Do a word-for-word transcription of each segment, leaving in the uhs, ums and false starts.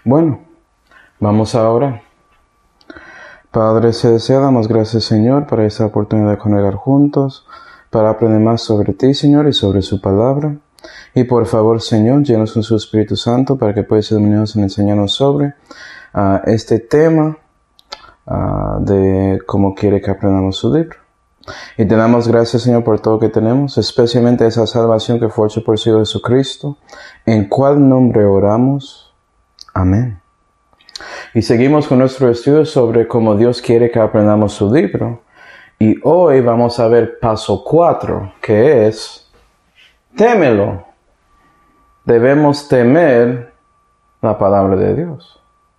Bueno, vamos a orar. Padre celestial, damos gracias, Señor, para esta oportunidad de congregar juntos, para aprender más sobre ti, Señor, y sobre su palabra. Y por favor, Señor, llenos con su Espíritu Santo para que puedas iluminarnos y enseñarnos sobre uh, este tema uh, de cómo quiere que aprendamos su libro. Y te damos gracias, Señor, por todo lo que tenemos, especialmente esa salvación que fue hecha por el Señor Jesucristo, en cuál nombre oramos. Amén. Y seguimos con nuestro estudio sobre cómo Dios quiere que aprendamos su libro. Y hoy vamos a ver paso cuatro, que es, témelo. Debemos temer la palabra de Dios.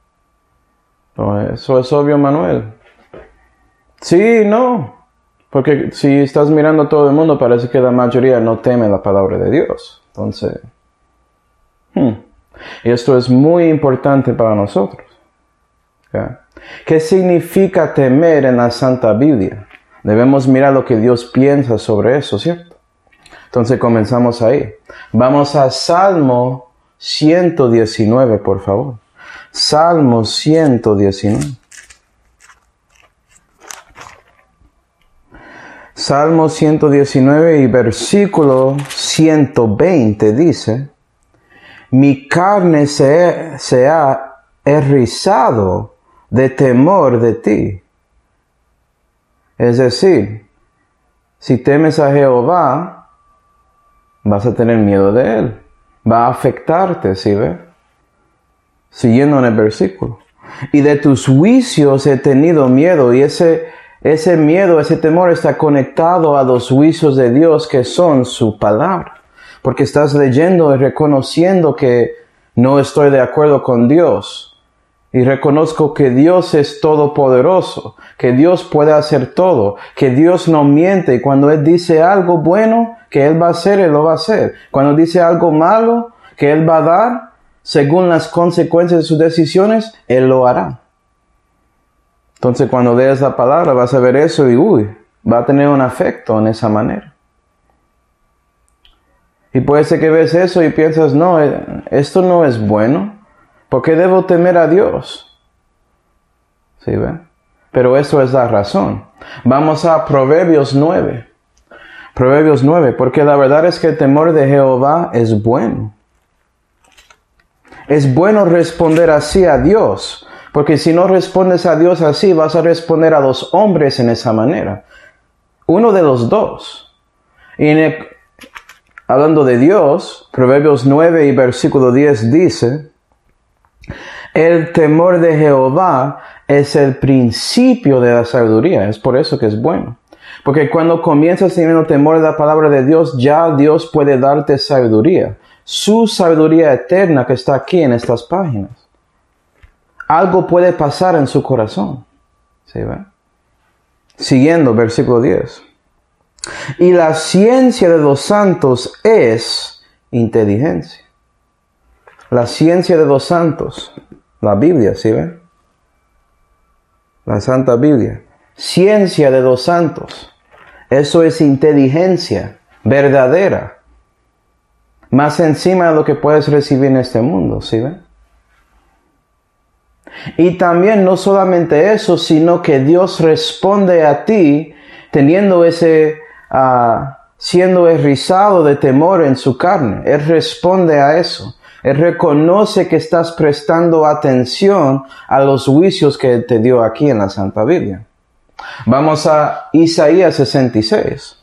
Eso es obvio, Manuel. Sí, no. Porque si estás mirando a todo el mundo, parece que la mayoría no teme la palabra de Dios. Entonces, hmm. y esto es muy importante para nosotros. ¿Okay? ¿Qué significa temer en la Santa Biblia? Debemos mirar lo que Dios piensa sobre eso, ¿cierto? Entonces comenzamos ahí. Vamos a Salmo ciento diecinueve, por favor. Salmo ciento diecinueve. Salmo ciento diecinueve y versículo ciento veinte dice: mi carne se, se ha erizado de temor de ti. Es decir, si temes a Jehová, vas a tener miedo de Él. Va a afectarte, ¿sí ves? Siguiendo en el versículo. Y de tus juicios he tenido miedo. Y ese, ese miedo, ese temor está conectado a los juicios de Dios que son su palabra. Porque estás leyendo y reconociendo que no estoy de acuerdo con Dios. Y reconozco que Dios es todopoderoso, que Dios puede hacer todo, que Dios no miente. Y cuando Él dice algo bueno que Él va a hacer, Él lo va a hacer. Cuando dice algo malo que Él va a dar, según las consecuencias de sus decisiones, Él lo hará. Entonces cuando leas la palabra vas a ver eso y uy, va a tener un efecto en esa manera. Y puede ser que ves eso y piensas, no, esto no es bueno. ¿Por qué debo temer a Dios? ¿Sí ven? Pero eso es la razón. Vamos a Proverbios nueve. Proverbios nueve, porque la verdad es que el temor de Jehová es bueno. Es bueno responder así a Dios, porque si no respondes a Dios así, vas a responder a los hombres en esa manera. Uno de los dos. Y en el, hablando de Dios, Proverbios nueve y versículo diez dice: el temor de Jehová es el principio de la sabiduría. Es por eso que es bueno. Porque cuando comienzas teniendo temor de la palabra de Dios, ya Dios puede darte sabiduría. Su sabiduría eterna que está aquí en estas páginas. Algo puede pasar en su corazón. ¿Sí ven? Siguiendo, versículo diez. Y la ciencia de los santos es inteligencia. La ciencia de los santos. La Biblia, ¿sí ven? La Santa Biblia. Ciencia de los santos. Eso es inteligencia verdadera. Más encima de lo que puedes recibir en este mundo, ¿sí ven? Y también no solamente eso, sino que Dios responde a ti teniendo ese, uh, siendo erizado de temor en su carne. Él responde a eso. Él reconoce que estás prestando atención a los juicios que te dio aquí en la Santa Biblia. Vamos a Isaías sesenta y seis.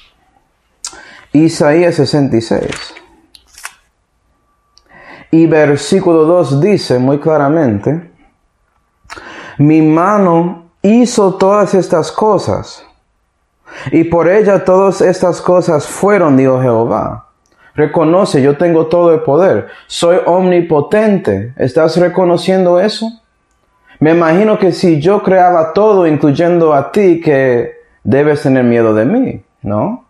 Isaías sesenta y seis. Y versículo dos dice muy claramente: mi mano hizo todas estas cosas, y por ella todas estas cosas fueron, dijo Jehová. Reconoce, yo tengo todo el poder. Soy omnipotente. ¿Estás reconociendo eso? Me imagino que si yo creaba todo, incluyendo a ti, que debes tener miedo de mí, ¿no?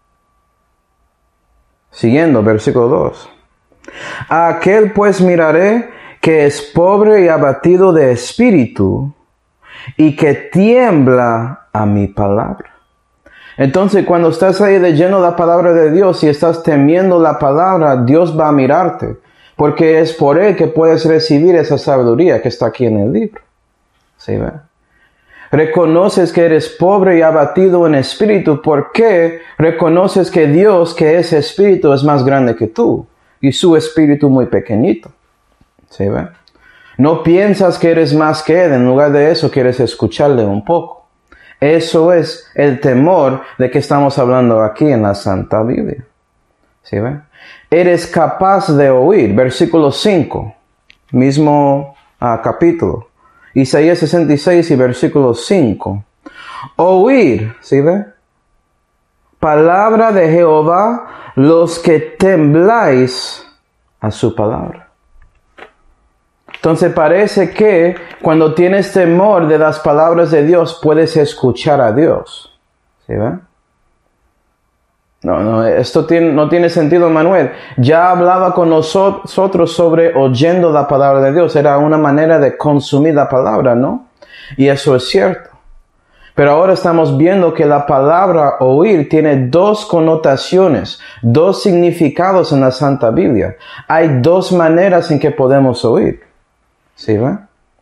Siguiendo, versículo dos. A aquel pues miraré que es pobre y abatido de espíritu, y que tiembla a mi palabra. Entonces, cuando estás ahí leyendo la palabra de Dios y estás temiendo la palabra, Dios va a mirarte. porque es por Él que puedes recibir esa sabiduría que está aquí en el libro. ¿Sí ve? Reconoces que eres pobre y abatido en espíritu porque reconoces que Dios, que es espíritu, es más grande que tú y su espíritu muy pequeñito. ¿Sí ve? No piensas que eres más que Él, en lugar de eso quieres escucharle un poco. Eso es el temor de que estamos hablando aquí en la Santa Biblia. ¿Sí ve? Eres capaz de oír, versículo cinco, mismo uh, capítulo. Isaías sesenta y seis y versículo cinco. Oír, ¿sí ve? Palabra de Jehová, los que tembláis a su palabra. Entonces parece que cuando tienes temor de las palabras de Dios, puedes escuchar a Dios. ¿Sí ve? No, no, esto tiene, no tiene sentido, Manuel. Ya hablaba con nosotros sobre oyendo la palabra de Dios. Era una manera de consumir la palabra, ¿no? Y eso es cierto. Pero ahora estamos viendo que la palabra oír tiene dos connotaciones, dos significados en la Santa Biblia. Hay dos maneras en que podemos oír. ¿Sí, ve?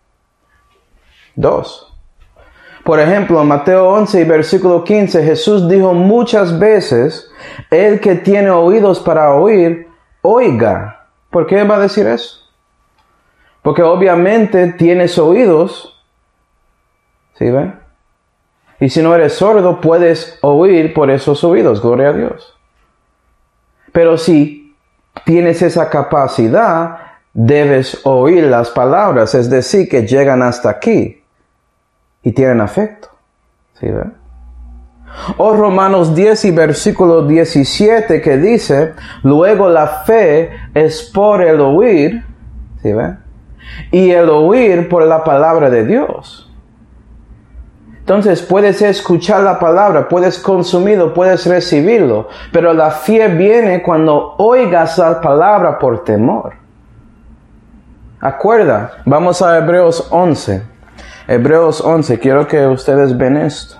Dos. Por ejemplo, en Mateo once y versículo quince, Jesús dijo muchas veces, el que tiene oídos para oír, oiga. ¿Por qué va a decir eso? Porque obviamente tienes oídos, ¿sí ve? Y si no eres sordo, puedes oír por esos oídos, gloria a Dios. Pero si tienes esa capacidad, debes oír las palabras, es decir, que llegan hasta aquí. Y tienen afecto. ¿Sí ve? O Romanos diez y versículo diecisiete que dice, luego la fe es por el oír, ¿sí ve? Y el oír por la palabra de Dios. Entonces puedes escuchar la palabra, puedes consumirlo, puedes recibirlo, pero la fe viene cuando oigas la palabra por temor. Acuerda, vamos a Hebreos once. Hebreos once, quiero que ustedes ven esto.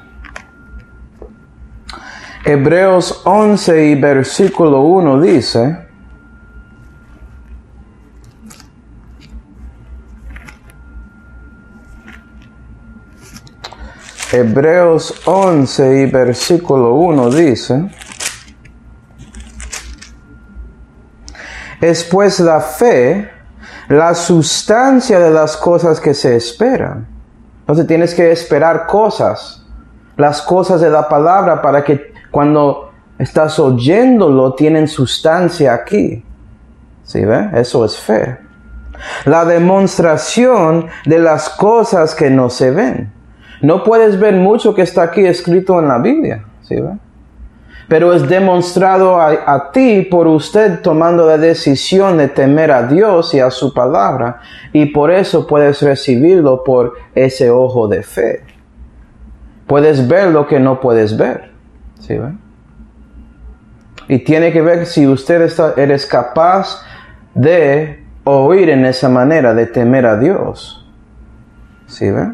Hebreos once y versículo uno dice, Hebreos once y versículo uno dice, es pues la fe, la sustancia de las cosas que se esperan. Entonces tienes que esperar cosas, las cosas de la palabra, para que cuando estás oyéndolo tienen sustancia aquí. ¿Sí ve? Eso es fe. La demostración de las cosas que no se ven. No puedes ver mucho que está aquí escrito en la Biblia. ¿Sí ve? Pero es demostrado a, a ti por usted tomando la decisión de temer a Dios y a su palabra. Y por eso puedes recibirlo por ese ojo de fe. Puedes ver lo que no puedes ver. ¿Sí ve? Y tiene que ver si usted está, eres capaz de oír en esa manera, de temer a Dios. ¿Sí ve?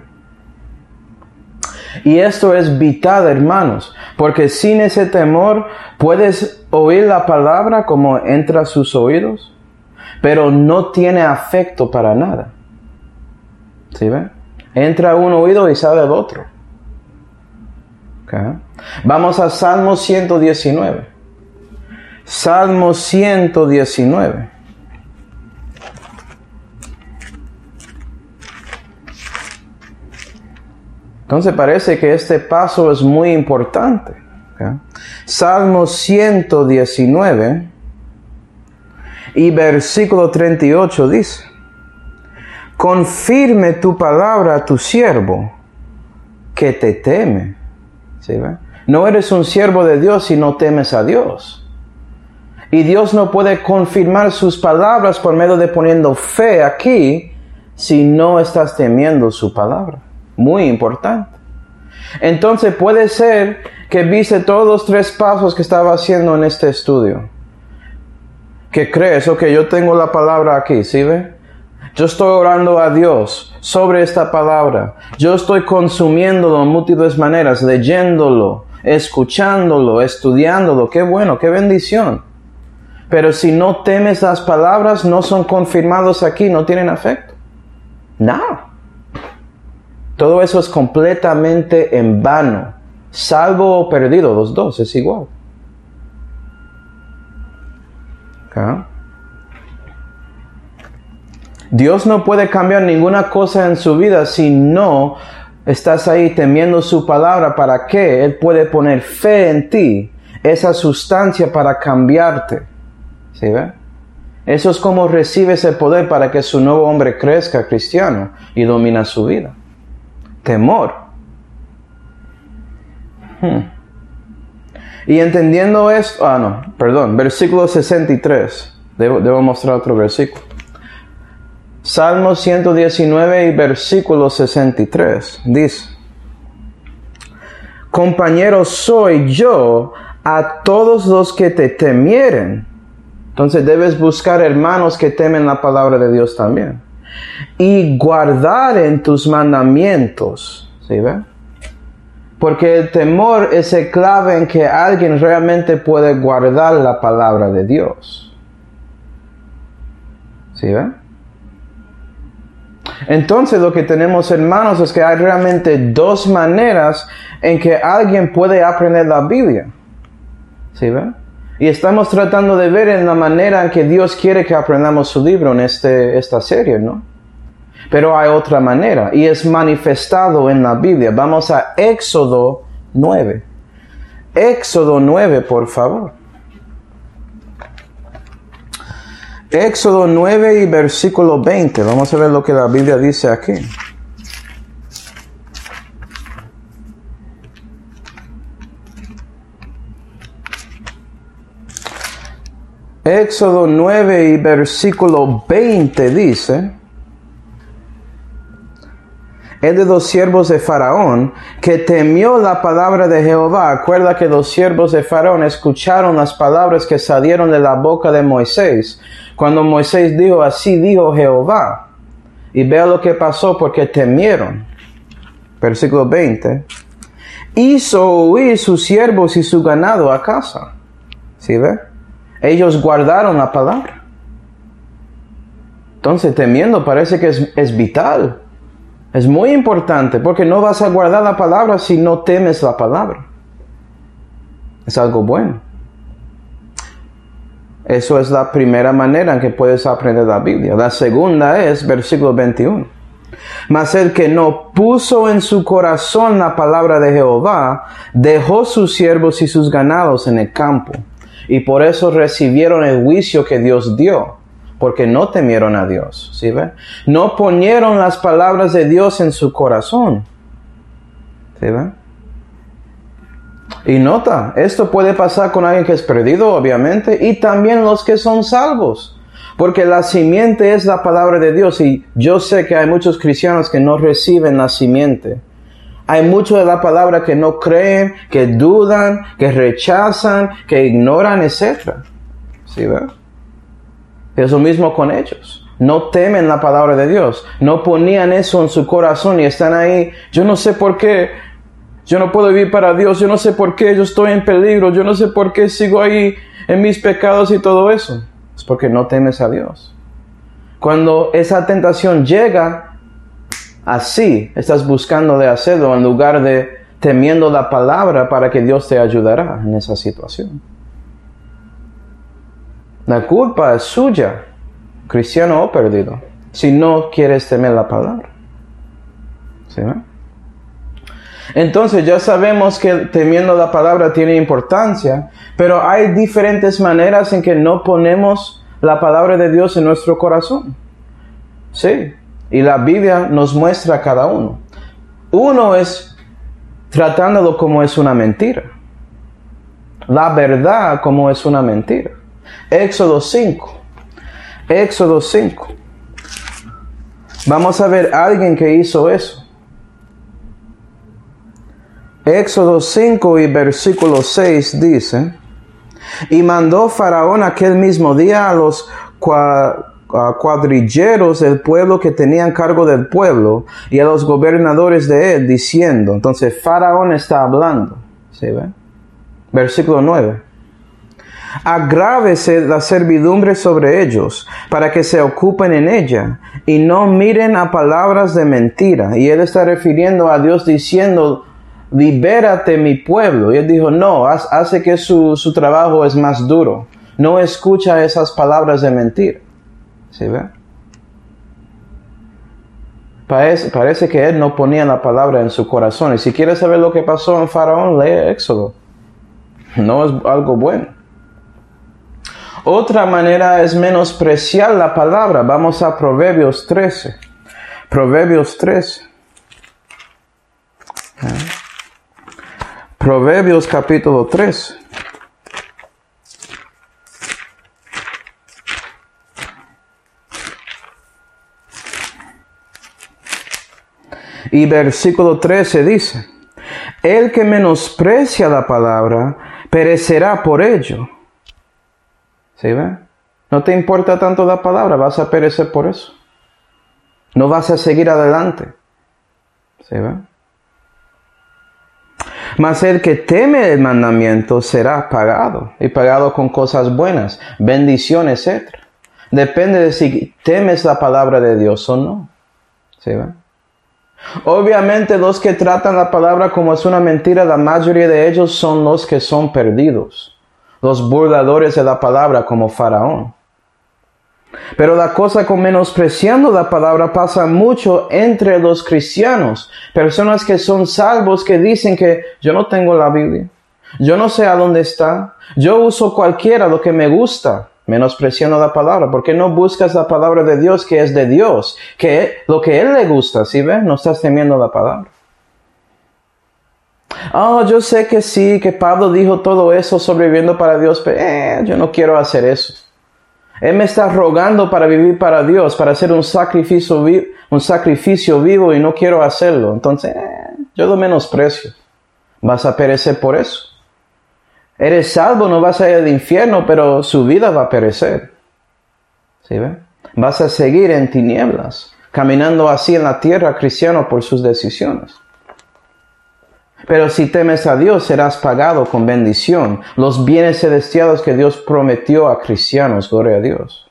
Y esto es vital, hermanos, porque sin ese temor puedes oír la palabra como entra a sus oídos, pero no tiene afecto para nada. ¿Sí ve? Entra a un oído y sale del otro. Okay. Vamos a Salmo ciento diecinueve. Salmo ciento diecinueve. Entonces parece que este paso es muy importante. ¿Okay? Salmo ciento diecinueve y versículo treinta y ocho dice, confirme tu palabra a tu siervo, que te teme. ¿Sí ve? No eres un siervo de Dios si no temes a Dios. Y Dios no puede confirmar sus palabras por medio de poniendo fe aquí si no estás temiendo su palabra. Muy importante. Entonces puede ser que viste todos los tres pasos que estaba haciendo en este estudio. Que crees, ok, yo tengo la palabra aquí, ¿sí ve? Yo estoy orando a Dios sobre esta palabra. Yo estoy consumiéndolo en múltiples maneras, leyéndolo, escuchándolo, estudiándolo. Qué bueno, qué bendición. Pero si no temes las palabras, no son confirmados aquí, no tienen efecto. Nada. Todo eso es completamente en vano. Salvo o perdido, los dos, es igual. ¿Okay? Dios no puede cambiar ninguna cosa en su vida si no estás ahí temiendo su palabra. ¿Para qué? Él puede poner fe en ti, esa sustancia para cambiarte. ¿Sí ve? Eso es como recibe ese poder para que su nuevo hombre crezca cristiano y domina su vida. Temor. Hmm. Y entendiendo esto, ah no, perdón, versículo sesenta y tres. Debo, debo mostrar otro versículo. Salmo ciento diecinueve y versículo sesenta y tres. Dice: compañero soy yo a todos los que te temieren. Entonces debes buscar hermanos que temen la palabra de Dios también. Y guardar en tus mandamientos. ¿Sí ve? Porque el temor es el clave en que alguien realmente puede guardar la palabra de Dios. ¿Sí ve? Entonces lo que tenemos, hermanos, es que hay realmente dos maneras en que alguien puede aprender la Biblia. ¿Sí ve? Y estamos tratando de ver en la manera en que Dios quiere que aprendamos su libro en este, esta serie, ¿no? Pero hay otra manera y es manifestado en la Biblia. Vamos a Éxodo nueve. Éxodo nueve, por favor. Éxodo nueve y versículo veinte. Vamos a ver lo que la Biblia dice aquí. Éxodo nueve y versículo veinte dice: el de los siervos de Faraón, que temió la palabra de Jehová. Acuerda que los siervos de Faraón escucharon las palabras que salieron de la boca de Moisés. Cuando Moisés dijo, así dijo Jehová. Y vea lo que pasó porque temieron. Versículo veinte. Hizo huir sus siervos y su ganado a casa. ¿Sí ve? Ellos guardaron la palabra. Entonces temiendo parece que es, es vital. Es muy importante porque no vas a guardar la palabra si no temes la palabra. Es algo bueno. Eso es la primera manera en que puedes aprender la Biblia. La segunda es versículo veintiuno. Mas el que no puso en su corazón la palabra de Jehová, dejó sus siervos y sus ganados en el campo. Y por eso recibieron el juicio que Dios dio. Porque no temieron a Dios, ¿sí ve? No ponieron las palabras de Dios en su corazón, ¿sí ve? Y nota, esto puede pasar con alguien que es perdido, obviamente, y también los que son salvos. Porque la simiente es la palabra de Dios, y yo sé que hay muchos cristianos que no reciben la simiente. Hay mucho de la palabra que no creen, que dudan, que rechazan, que ignoran, etcétera. ¿Sí ve? Es lo mismo con ellos. No temen la palabra de Dios. No ponían eso en su corazón y están ahí. Yo no sé por qué. Yo no puedo vivir para Dios. Yo no sé por qué. Yo estoy en peligro. Yo no sé por qué sigo ahí en mis pecados y todo eso. Es porque no temes a Dios. Cuando esa tentación llega, así estás buscando de hacerlo en lugar de temiendo la palabra para que Dios te ayudará en esa situación. La culpa es suya, cristiano o perdido, si no quieres temer la palabra. ¿Sí, no? Entonces ya sabemos que temiendo la palabra tiene importancia, pero hay diferentes maneras en que no ponemos la palabra de Dios en nuestro corazón. Sí, y la Biblia nos muestra cada uno. Uno es tratándolo como es una mentira. La verdad como es una mentira. Éxodo cinco. Éxodo cinco. Vamos a ver a alguien que hizo eso. Éxodo cinco y versículo seis dice: y mandó Faraón aquel mismo día a los cuadrilleros del pueblo que tenían cargo del pueblo y a los gobernadores de él, diciendo. Entonces Faraón está hablando. ¿Sí ve? Versículo nueve. Agrávese la servidumbre sobre ellos, para que se ocupen en ella, y no miren a palabras de mentira. Y él está refiriendo a Dios diciendo, libérate mi pueblo. Y él dijo, no, hace que su, su trabajo es más duro. No escucha esas palabras de mentira. ¿Sí ve? Parece, parece que él no ponía la palabra en su corazón. Y si quieres saber lo que pasó en Faraón, lee Éxodo. No es algo bueno. Otra manera es menospreciar la palabra. Vamos a Proverbios trece. Proverbios trece. Proverbios capítulo trece. Y versículo trece dice, el que menosprecia la palabra, perecerá por ello. ¿Sí ve? No te importa tanto la palabra, vas a perecer por eso. No vas a seguir adelante. ¿Sí ve? Mas el que teme el mandamiento será pagado, y pagado con cosas buenas, bendición, etcétera. Depende de si temes la palabra de Dios o no. ¿Sí ve? Obviamente los que tratan la palabra como es una mentira, la mayoría de ellos son los que son perdidos, los burladores de la palabra como Faraón. Pero la cosa con menospreciando la palabra pasa mucho entre los cristianos, personas que son salvos que dicen que yo no tengo la Biblia, yo no sé a dónde está, yo uso cualquiera lo que me gusta. Menospreciando la palabra. ¿Por qué no buscas la palabra de Dios que es de Dios? Que lo que a Él le gusta, ¿sí ves? No estás temiendo la palabra. Oh, yo sé que sí, que Pablo dijo todo eso sobreviviendo para Dios, pero eh, yo no quiero hacer eso. Él me está rogando para vivir para Dios, para hacer un sacrificio, vi- un sacrificio vivo y no quiero hacerlo. Entonces, eh, yo lo menosprecio. Vas a perecer por eso. Eres salvo, no vas a ir al infierno, pero su vida va a perecer. ¿Sí ve? Vas a seguir en tinieblas, caminando así en la tierra cristiano por sus decisiones. Pero si temes a Dios, serás pagado con bendición. Los bienes celestiales que Dios prometió a cristianos, gloria a Dios.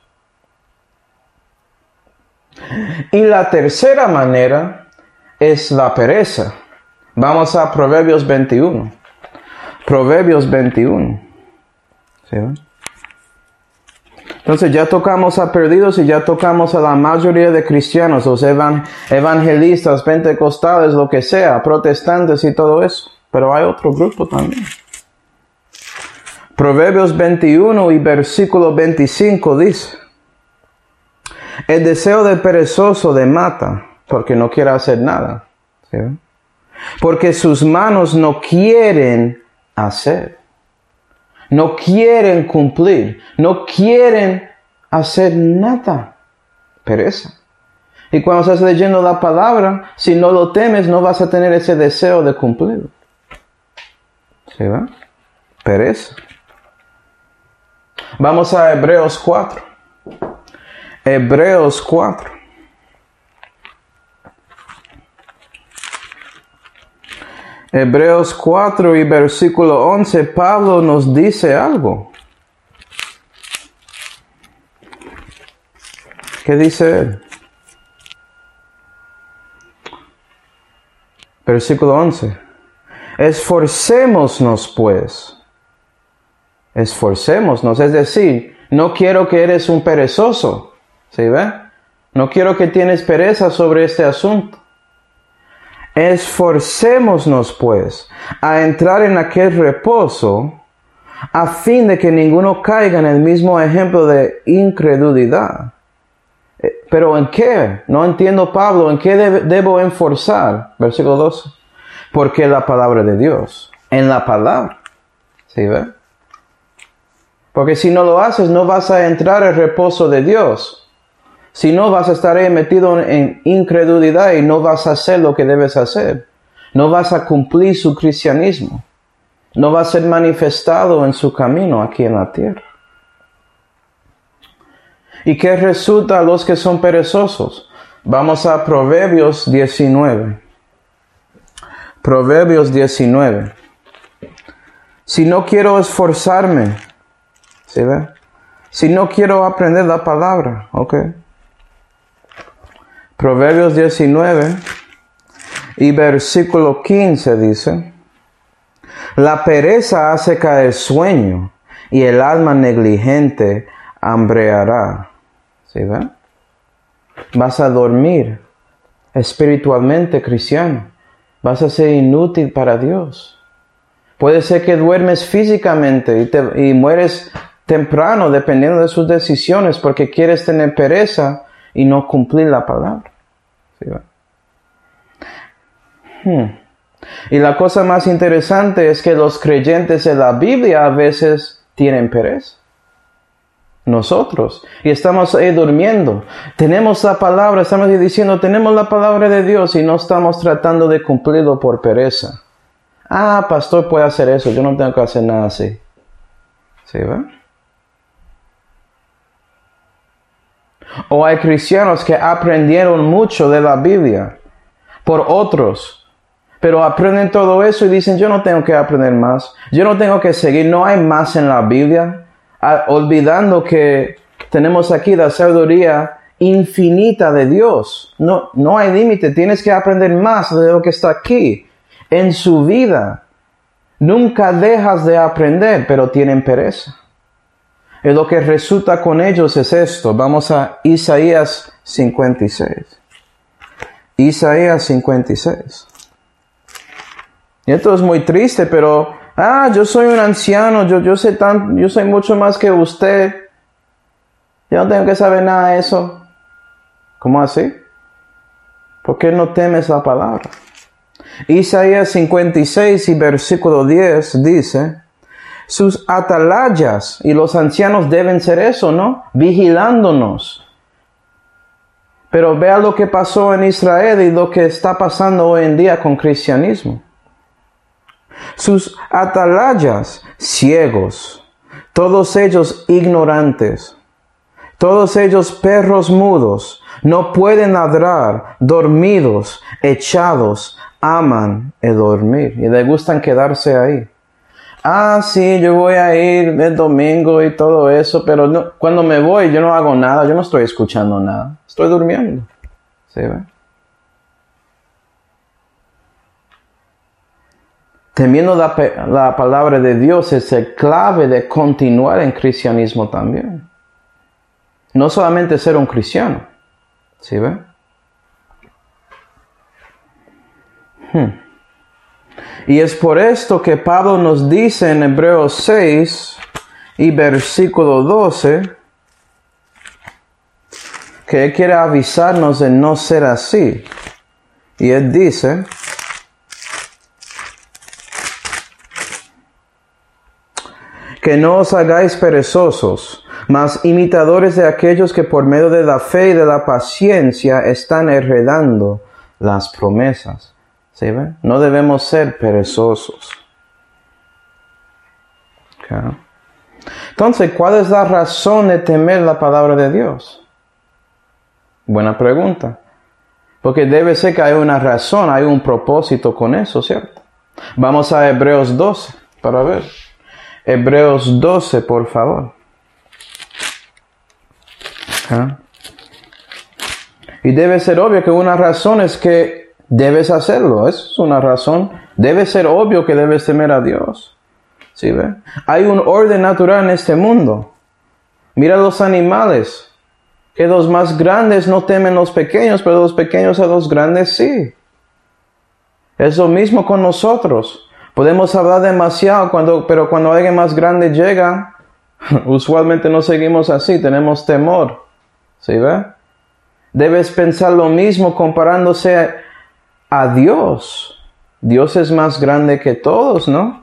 Y la tercera manera es la pereza. Vamos a Proverbios veintiuno. Proverbios veintiuno. ¿Sí? Entonces ya tocamos a perdidos y ya tocamos a la mayoría de cristianos, los evan- evangelistas, pentecostales, lo que sea, protestantes y todo eso. Pero hay otro grupo también. Proverbios veintiuno y versículo veinticinco dice, el deseo del perezoso le mata, porque no quiere hacer nada. ¿Sí? Porque sus manos no quieren hacer. No quieren cumplir. No quieren hacer nada. Pereza. Y cuando estás leyendo la palabra, si no lo temes, no vas a tener ese deseo de cumplir. ¿Sí va? Pereza. Vamos a Hebreos cuatro. Hebreos cuatro. Hebreos cuatro y versículo once, Pablo nos dice algo. ¿Qué dice él? Versículo once. Esforcémonos pues. Esforcémonos, es decir, no quiero que eres un perezoso. ¿Sí ve? No quiero que tienes pereza sobre este asunto. Esforcémonos pues a entrar en aquel reposo a fin de que ninguno caiga en el mismo ejemplo de incredulidad. ¿Pero en qué? No entiendo, Pablo, ¿en qué deb- debo enforzar? Versículo doce. Porque la palabra de Dios. En la palabra. ¿Sí ve? Porque si no lo haces, no vas a entrar al reposo de Dios. Si no, vas a estar ahí metido en incredulidad y no vas a hacer lo que debes hacer. No vas a cumplir su cristianismo. No va a ser manifestado en su camino aquí en la tierra. ¿Y qué resulta a los que son perezosos? Vamos a Proverbios diecinueve. Proverbios diecinueve. Si no quiero esforzarme, ¿Sí ve? Si no quiero aprender la palabra, ok. Proverbios diecinueve y versículo quince dice: la pereza hace caer sueño y el alma negligente hambreará. ¿Sí ve? Vas a dormir espiritualmente, cristiano. Vas a ser inútil para Dios. Puede ser que duermes físicamente y, te, y mueres temprano dependiendo de sus decisiones porque quieres tener pereza y no cumplir la palabra. ¿Sí ve? Hmm. Y la cosa más interesante es que los creyentes de la Biblia a veces tienen pereza. Nosotros. Y estamos ahí durmiendo. Tenemos la palabra, estamos diciendo, tenemos la palabra de Dios y no estamos tratando de cumplirlo por pereza. Ah, pastor puede hacer eso, yo no tengo que hacer nada así. ¿Sí ve? O hay cristianos que aprendieron mucho de la Biblia por otros. Pero aprenden todo eso y dicen, yo no tengo que aprender más. Yo no tengo que seguir. No hay más en la Biblia. Ah, olvidando que tenemos aquí la sabiduría infinita de Dios. No, no hay límite. Tienes que aprender más de lo que está aquí. En su vida. Nunca dejas de aprender, pero tienen pereza. Y lo que resulta con ellos es esto. Vamos a Isaías cincuenta y seis. Isaías cincuenta y seis. Y esto es muy triste, pero, ah, yo soy un anciano, yo, yo sé tan, yo soy mucho más que usted. Yo no tengo que saber nada de eso. ¿Cómo así? ¿Por qué no temes la palabra? Isaías cincuenta y seis y versículo diez dice, sus atalayas, y los ancianos deben ser eso, ¿no? Vigilándonos. Pero vea lo que pasó en Israel y lo que está pasando hoy en día con cristianismo. Sus atalayas ciegos, todos ellos ignorantes, todos ellos perros mudos, no pueden ladrar, dormidos, echados, aman el dormir y les gustan quedarse ahí. Ah, sí, yo voy a ir el domingo y todo eso, pero no, cuando me voy yo no hago nada, yo no estoy escuchando nada, estoy durmiendo. ¿Sí ve? Temiendo la, la palabra de Dios es el clave de continuar en cristianismo también. No solamente ser un cristiano. ¿Sí ve? Hmm. Y es por esto que Pablo nos dice en Hebreos seis y versículo doce que él quiere avisarnos de no ser así. Y él dice, que no os hagáis perezosos, mas imitadores de aquellos que por medio de la fe y de la paciencia están heredando las promesas. ¿Sí ven? No debemos ser perezosos. Okay. Entonces, ¿cuál es la razón de temer la palabra de Dios? Buena pregunta. Porque debe ser que hay una razón, hay un propósito con eso, ¿cierto? Vamos a Hebreos doce para ver. Hebreos doce, por favor. ¿Ah? Y debe ser obvio que una razón es que debes hacerlo. Es una razón. Debe ser obvio que debes temer a Dios. ¿Sí ve? Hay un orden natural en este mundo. Mira los animales. Que los más grandes no temen los pequeños, pero los pequeños a los grandes sí. Es lo mismo con nosotros. Podemos hablar demasiado, cuando, pero cuando alguien más grande llega, usualmente no seguimos así, tenemos temor. ¿Sí ve? Debes pensar lo mismo comparándose a Dios. Dios es más grande que todos, ¿no?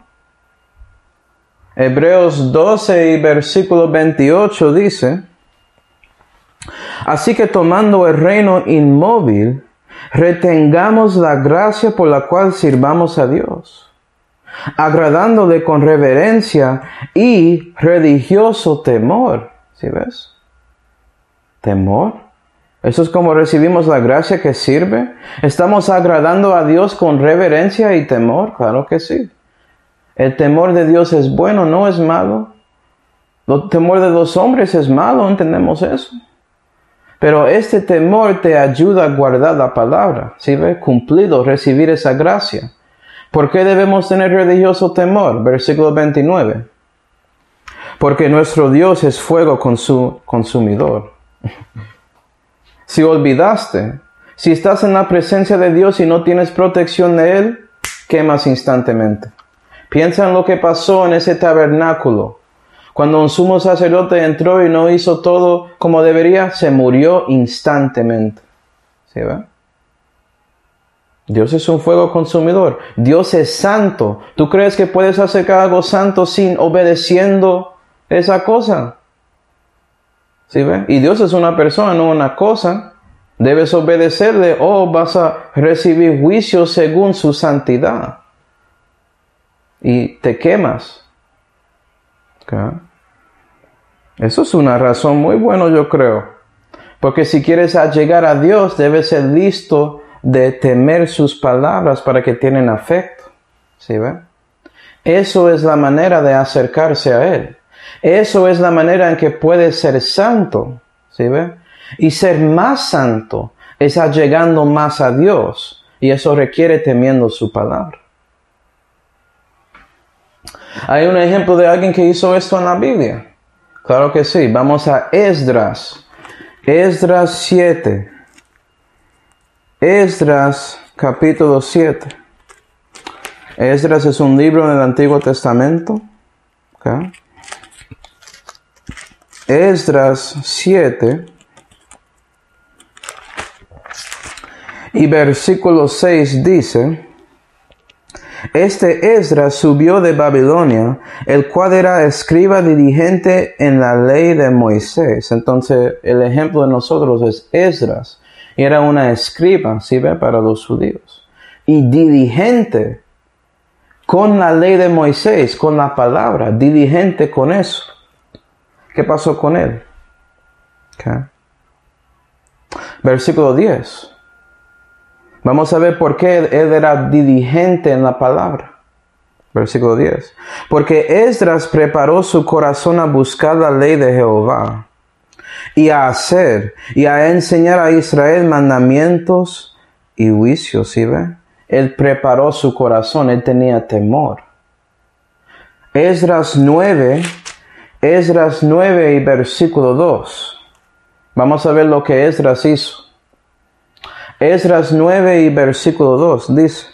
Hebreos doce y versículo veintiocho dice, así que tomando el reino inmóvil, retengamos la gracia por la cual sirvamos a Dios, agradándole con reverencia y religioso temor. ¿Sí ves? Temor. Eso es como recibimos la gracia que sirve. ¿Estamos agradando a Dios con reverencia y temor? Claro que sí. El temor de Dios es bueno, no es malo. El temor de los hombres es malo, entendemos eso. Pero este temor te ayuda a guardar la palabra, ¿sí ve? Cumplido, recibir esa gracia. ¿Por qué debemos tener religioso temor? Versículo veintinueve. Porque nuestro Dios es fuego consu- consumidor. Si olvidaste, si estás en la presencia de Dios y no tienes protección de Él, quemas instantemente. Piensa en lo que pasó en ese tabernáculo. Cuando un sumo sacerdote entró y no hizo todo como debería, se murió instantemente. ¿Sí ve? Dios es un fuego consumidor. Dios es santo. ¿Tú crees que puedes hacer algo santo sin obedeciendo esa cosa? ¿Sí ve? Y Dios es una persona, no una cosa. Debes obedecerle o vas a recibir juicio según su santidad. Y te quemas. ¿Okay? Eso es una razón muy buena, yo creo. Porque si quieres llegar a Dios, debes ser listo de temer sus palabras para que tienen afecto. ¿Sí ve? Eso es la manera de acercarse a Él. Eso es la manera en que puedes ser santo. ¿Sí ve? Y ser más santo es llegando más a Dios. Y eso requiere temiendo su palabra. ¿Hay un ejemplo de alguien que hizo esto en la Biblia? Claro que sí. Vamos a Esdras. Esdras siete. Esdras capítulo siete. Esdras es un libro del Antiguo Testamento. Okay. Esdras siete. Y versículo seis dice: Este Esdras subió de Babilonia, el cual era escriba diligente en la ley de Moisés. Entonces, el ejemplo de nosotros es Esdras. Era una escriba, ¿sí ve? Para los judíos. Y diligente con la ley de Moisés, con la palabra, diligente con eso. ¿Qué pasó con él? Okay. Versículo diez. Vamos a ver por qué él era diligente en la palabra. Versículo diez. Porque Esdras preparó su corazón a buscar la ley de Jehová, y a hacer, y a enseñar a Israel mandamientos y juicios, ¿sí ve? Él preparó su corazón, él tenía temor. Esdras nueve, Esdras nueve y versículo dos. Vamos a ver lo que Esdras hizo. Esdras nueve y versículo dos dice: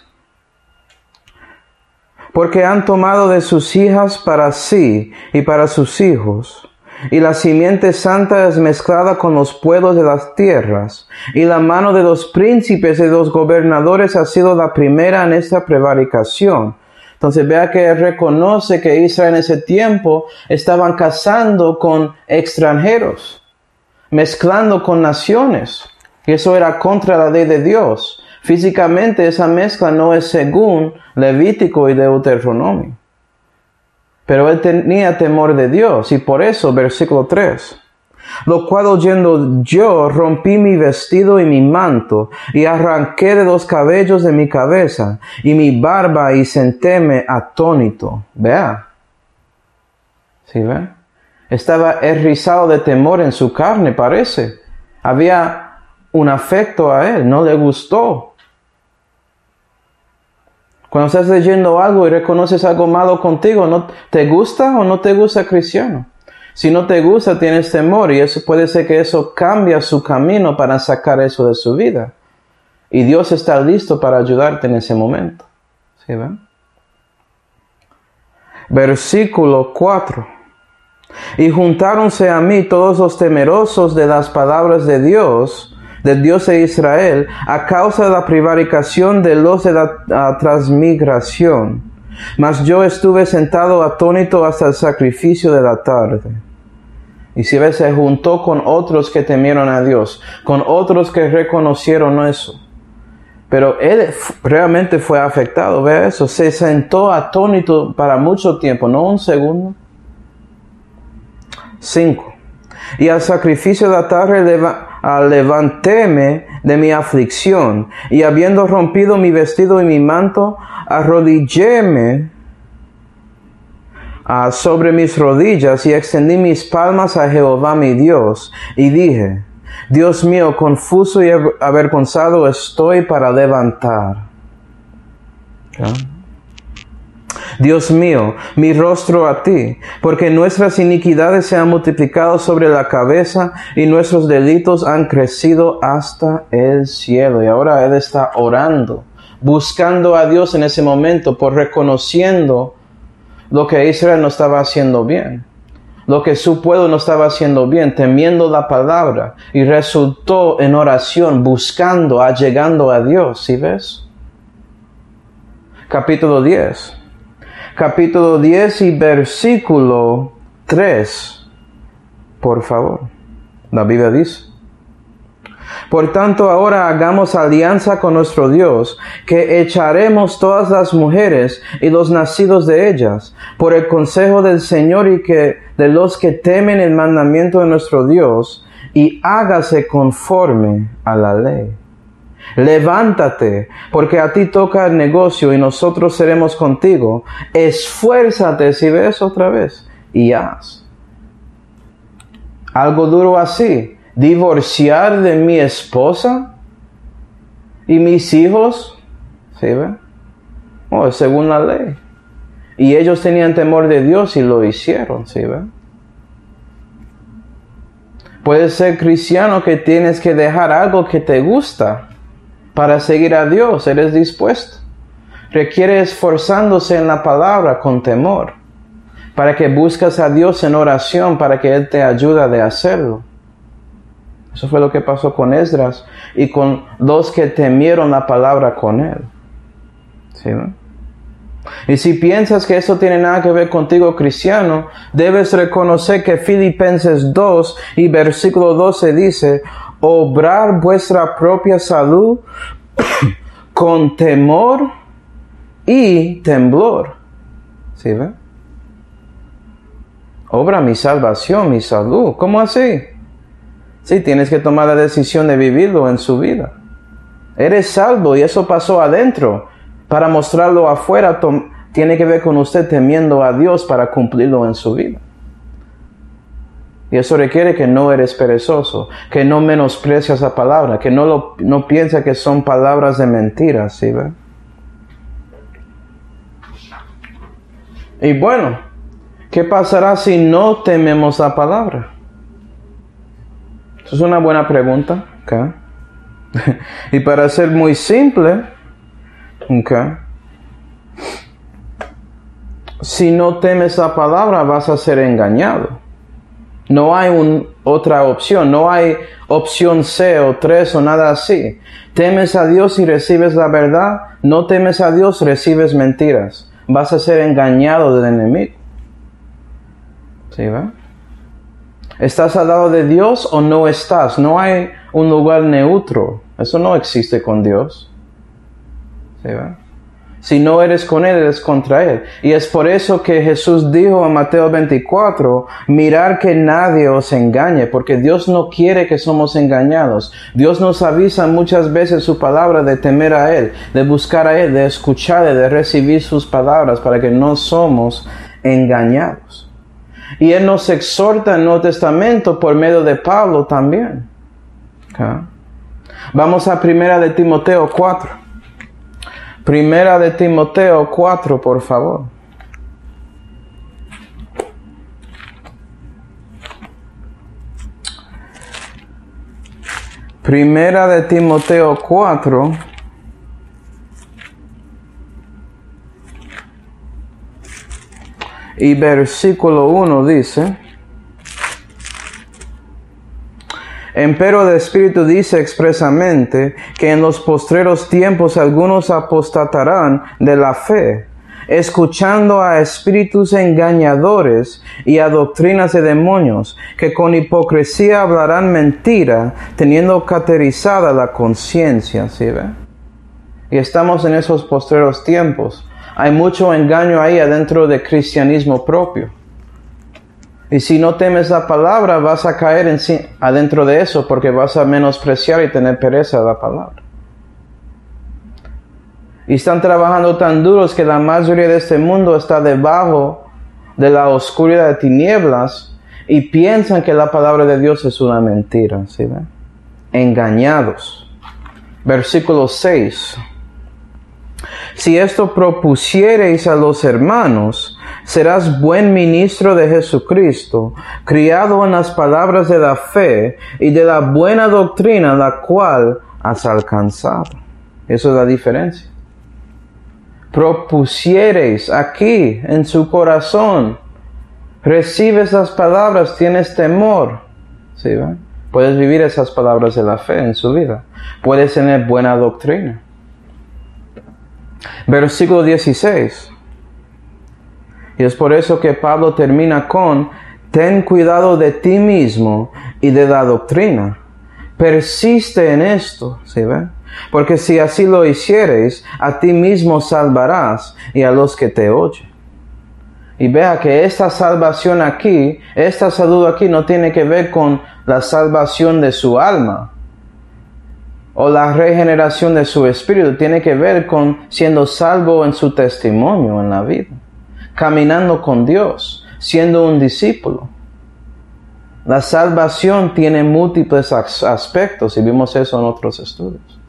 Porque han tomado de sus hijas para sí y para sus hijos, y la simiente santa es mezclada con los pueblos de las tierras, y la mano de los príncipes y de los gobernadores ha sido la primera en esta prevaricación. Entonces vea que él reconoce que Israel en ese tiempo estaban casando con extranjeros, mezclando con naciones. Y eso era contra la ley de Dios. Físicamente esa mezcla no es según Levítico y Deuteronomio. Pero él tenía temor de Dios. Y por eso, versículo tres. Lo cual oyendo yo, rompí mi vestido y mi manto, y arranqué de los cabellos de mi cabeza, y mi barba, y sentéme atónito. Vea. ¿Sí ve? Estaba erizado de temor en su carne, parece. Había un afecto a él, no le gustó. Cuando estás leyendo algo y reconoces algo malo contigo, ¿no te gusta o no te gusta, cristiano? Si no te gusta, tienes temor, y eso puede ser que eso cambie su camino para sacar eso de su vida. Y Dios está listo para ayudarte en ese momento. ¿Sí ven? Versículo cuatro. Y juntáronse a mí todos los temerosos de las palabras de Dios, del Dios de Israel, a causa de la prevaricación de los de la uh, transmigración. Mas yo estuve sentado atónito hasta el sacrificio de la tarde. Y si ves, se juntó con otros que temieron a Dios, con otros que reconocieron eso. Pero él realmente fue afectado, vea eso, se sentó atónito para mucho tiempo, no un segundo. Cinco. Y al sacrificio de la tarde leva levantéme de mi aflicción, y habiendo rompido mi vestido y mi manto, arrodilléme uh, sobre mis rodillas y extendí mis palmas a Jehová mi Dios y dije, Dios mío, confuso y avergonzado estoy para levantar. ¿Ya? Dios mío, mi rostro a ti, porque nuestras iniquidades se han multiplicado sobre la cabeza y nuestros delitos han crecido hasta el cielo. Y ahora él está orando, buscando a Dios en ese momento, por reconociendo lo que Israel no estaba haciendo bien, lo que su pueblo no estaba haciendo bien, temiendo la palabra, y resultó en oración, buscando, allegando a Dios. ¿Sí ves? Capítulo diez. Capítulo diez y versículo tres. Por favor. La Biblia dice: Por tanto, ahora hagamos alianza con nuestro Dios, que echaremos todas las mujeres y los nacidos de ellas, por el consejo del Señor y que de los que temen el mandamiento de nuestro Dios, y hágase conforme a la ley. Levántate, porque a ti toca el negocio y nosotros seremos contigo. Esfuérzate, si ves otra vez, y haz. Algo duro así. Divorciar de mi esposa y mis hijos, ¿sí ve? Oh, según la ley. Y ellos tenían temor de Dios y lo hicieron, ¿sí ve? Puedes ser cristiano que tienes que dejar algo que te gusta para seguir a Dios. ¿Eres dispuesto? Requiere esforzándose en la palabra con temor, para que buscas a Dios en oración, para que Él te ayude de hacerlo. Eso fue lo que pasó con Esdras y con los que temieron la palabra con él. ¿Sí, no? Y si piensas que eso tiene nada que ver contigo, cristiano, debes reconocer que Filipenses dos y versículo doce dice: obrar vuestra propia salud con temor y temblor. ¿Sí ve? Obra mi salvación, mi salud. ¿Cómo así? Sí, tienes que tomar la decisión de vivirlo en su vida. Eres salvo y eso pasó adentro. Para mostrarlo afuera, tiene que ver con usted temiendo a Dios para cumplirlo en su vida. Y eso requiere que no eres perezoso, que no menosprecias la palabra, que no, lo, no piensa que son palabras de mentiras, ¿sí ve? Y bueno, ¿qué pasará si no tememos la palabra? Eso es una buena pregunta. Okay. Y para ser muy simple, okay, si no temes la palabra vas a ser engañado. No hay un, otra opción, no hay opción C o tres o nada así. Temes a Dios y recibes la verdad, no temes a Dios, recibes mentiras. Vas a ser engañado del enemigo. ¿Sí va? ¿Estás al lado de Dios o no estás? No hay un lugar neutro. Eso no existe con Dios. ¿Sí va? Si no eres con Él, eres contra Él. Y es por eso que Jesús dijo en Mateo veinticuatro, mirar que nadie os engañe, porque Dios no quiere que somos engañados. Dios nos avisa muchas veces su palabra de temer a Él, de buscar a Él, de escucharle, de recibir sus palabras para que no somos engañados. Y Él nos exhorta en el Nuevo Testamento por medio de Pablo también. ¿Okay? Vamos a Primera de Timoteo cuatro. Primera de Timoteo cuatro, por favor. Primera de Timoteo cuatro. Y versículo uno dice: Empero el Espíritu dice expresamente que en los postreros tiempos algunos apostatarán de la fe, escuchando a espíritus engañadores y a doctrinas de demonios, que con hipocresía hablarán mentira, teniendo cauterizada la conciencia. ¿Sí ve? Y estamos en esos postreros tiempos. Hay mucho engaño ahí adentro del cristianismo propio. Y si no temes la palabra, vas a caer en sí, adentro de eso, porque vas a menospreciar y tener pereza de la palabra. Y están trabajando tan duros que la mayoría de este mundo está debajo de la oscuridad de tinieblas y piensan que la palabra de Dios es una mentira. ¿Sí ven? Engañados. Versículo seis. Si esto propusiereis a los hermanos, serás buen ministro de Jesucristo, criado en las palabras de la fe y de la buena doctrina la cual has alcanzado. Esa es la diferencia. Propusiereis aquí en su corazón, recibes las palabras, tienes temor. ¿Sí, va? Puedes vivir esas palabras de la fe en su vida. Puedes tener buena doctrina. Versículo dieciséis. Y es por eso que Pablo termina con: ten cuidado de ti mismo y de la doctrina. Persiste en esto, ¿sí ve? Porque si así lo hiciereis, a ti mismo salvarás y a los que te oyen. Y vea que esta salvación aquí, esta salud aquí no tiene que ver con la salvación de su alma o la regeneración de su espíritu. Tiene que ver con siendo salvo en su testimonio en la vida, caminando con Dios, siendo un discípulo. La salvación tiene múltiples aspectos y vimos eso en otros estudios.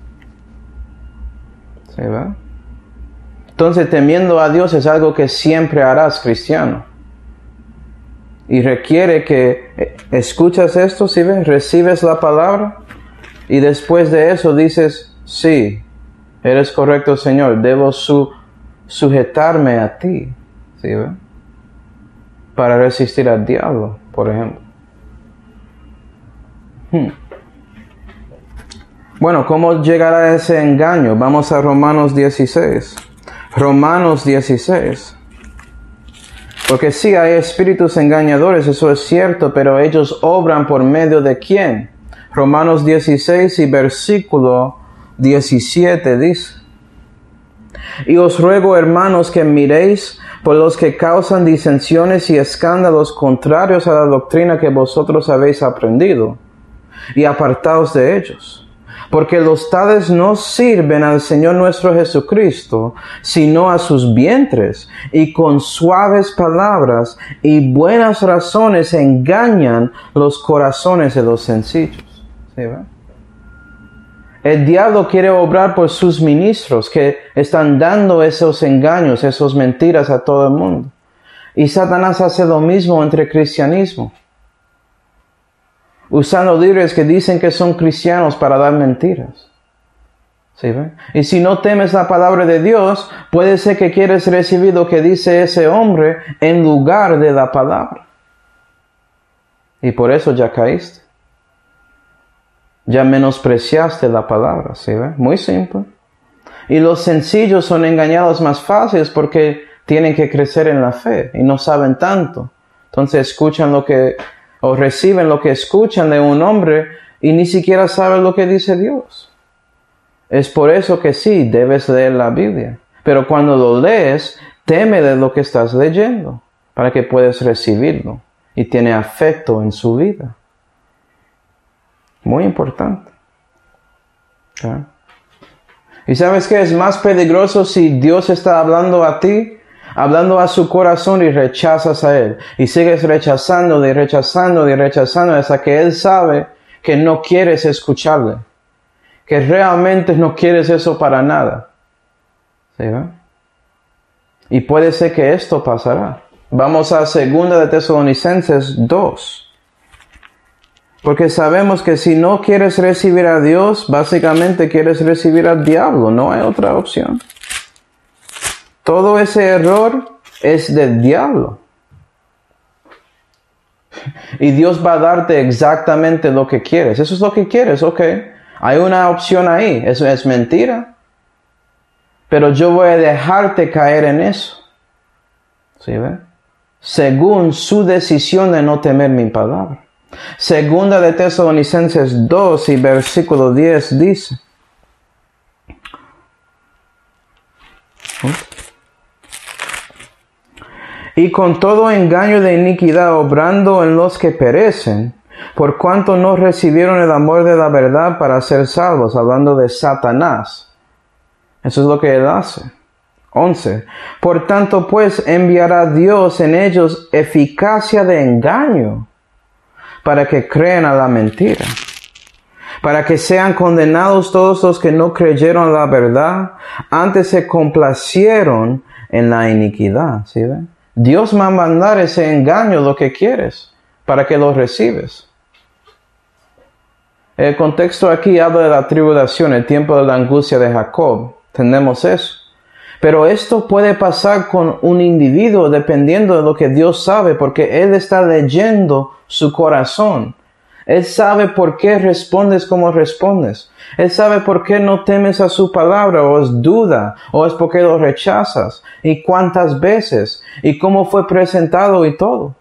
¿Sí, va? Entonces, temiendo a Dios es algo que siempre harás, cristiano. Y requiere que escuchas esto, ¿sí ves? Recibes la palabra y después de eso dices: sí, eres correcto, Señor, debo su, sujetarme a ti, ¿sí ves? Para resistir al diablo, por ejemplo. Hmm. Bueno, ¿cómo llegar a ese engaño? Vamos a Romanos dieciséis. Romanos dieciséis. Porque sí hay espíritus engañadores, eso es cierto, pero ellos obran por medio de ¿quién? Romanos dieciséis y versículo diecisiete dice: y os ruego, hermanos, que miréis por los que causan disensiones y escándalos contrarios a la doctrina que vosotros habéis aprendido, y apartaos de ellos. Porque los tales no sirven al Señor nuestro Jesucristo, sino a sus vientres, y con suaves palabras y buenas razones engañan los corazones de los sencillos. ¿Sí, va? El diablo quiere obrar por sus ministros que están dando esos engaños, esas mentiras a todo el mundo. Y Satanás hace lo mismo entre cristianismo, usando líderes que dicen que son cristianos para dar mentiras. ¿Sí, ve? Y si no temes la palabra de Dios, puede ser que quieres recibir lo que dice ese hombre en lugar de la palabra. Y por eso ya caíste. Ya menospreciaste la palabra, ¿sí ve? Muy simple. Y los sencillos son engañados más fáciles porque tienen que crecer en la fe y no saben tanto. Entonces escuchan lo que, o reciben lo que escuchan de un hombre y ni siquiera saben lo que dice Dios. Es por eso que sí, debes leer la Biblia. Pero cuando lo lees, teme de lo que estás leyendo para que puedas recibirlo y tiene afecto en su vida. Muy importante. ¿Okay? ¿Y sabes qué? Es más peligroso si Dios está hablando a ti, hablando a su corazón y rechazas a Él. Y sigues rechazando y rechazando y rechazando hasta que Él sabe que no quieres escucharle. Que realmente no quieres eso para nada. ¿Sí, va? Y puede ser que esto pasará. Vamos a segunda de Tesalonicenses dos. Porque sabemos que si no quieres recibir a Dios, básicamente quieres recibir al diablo. No hay otra opción. Todo ese error es del diablo. Y Dios va a darte exactamente lo que quieres. Eso es lo que quieres, ok. Hay una opción ahí. Eso es mentira. Pero yo voy a dejarte caer en eso. ¿Sí ve? Según su decisión de no temer mi palabra. Segunda de Tesalonicenses dos y versículo diez dice: y con todo engaño de iniquidad obrando en los que perecen, por cuanto no recibieron el amor de la verdad para ser salvos, hablando de Satanás. Eso es lo que él hace. once. Por tanto, pues, enviará Dios en ellos eficacia de engaño, para que crean a la mentira, para que sean condenados todos los que no creyeron la verdad, antes se complacieron en la iniquidad. ¿Sí ven? Dios va a mandar ese engaño, lo que quieres, para que lo recibes. El contexto aquí habla de la tribulación, el tiempo de la angustia de Jacob. Tenemos eso. Pero esto puede pasar con un individuo dependiendo de lo que Dios sabe, porque Él está leyendo su corazón. Él sabe por qué respondes como respondes. Él sabe por qué no temes a su palabra, o es duda, o es porque lo rechazas, y cuántas veces, y cómo fue presentado y todo.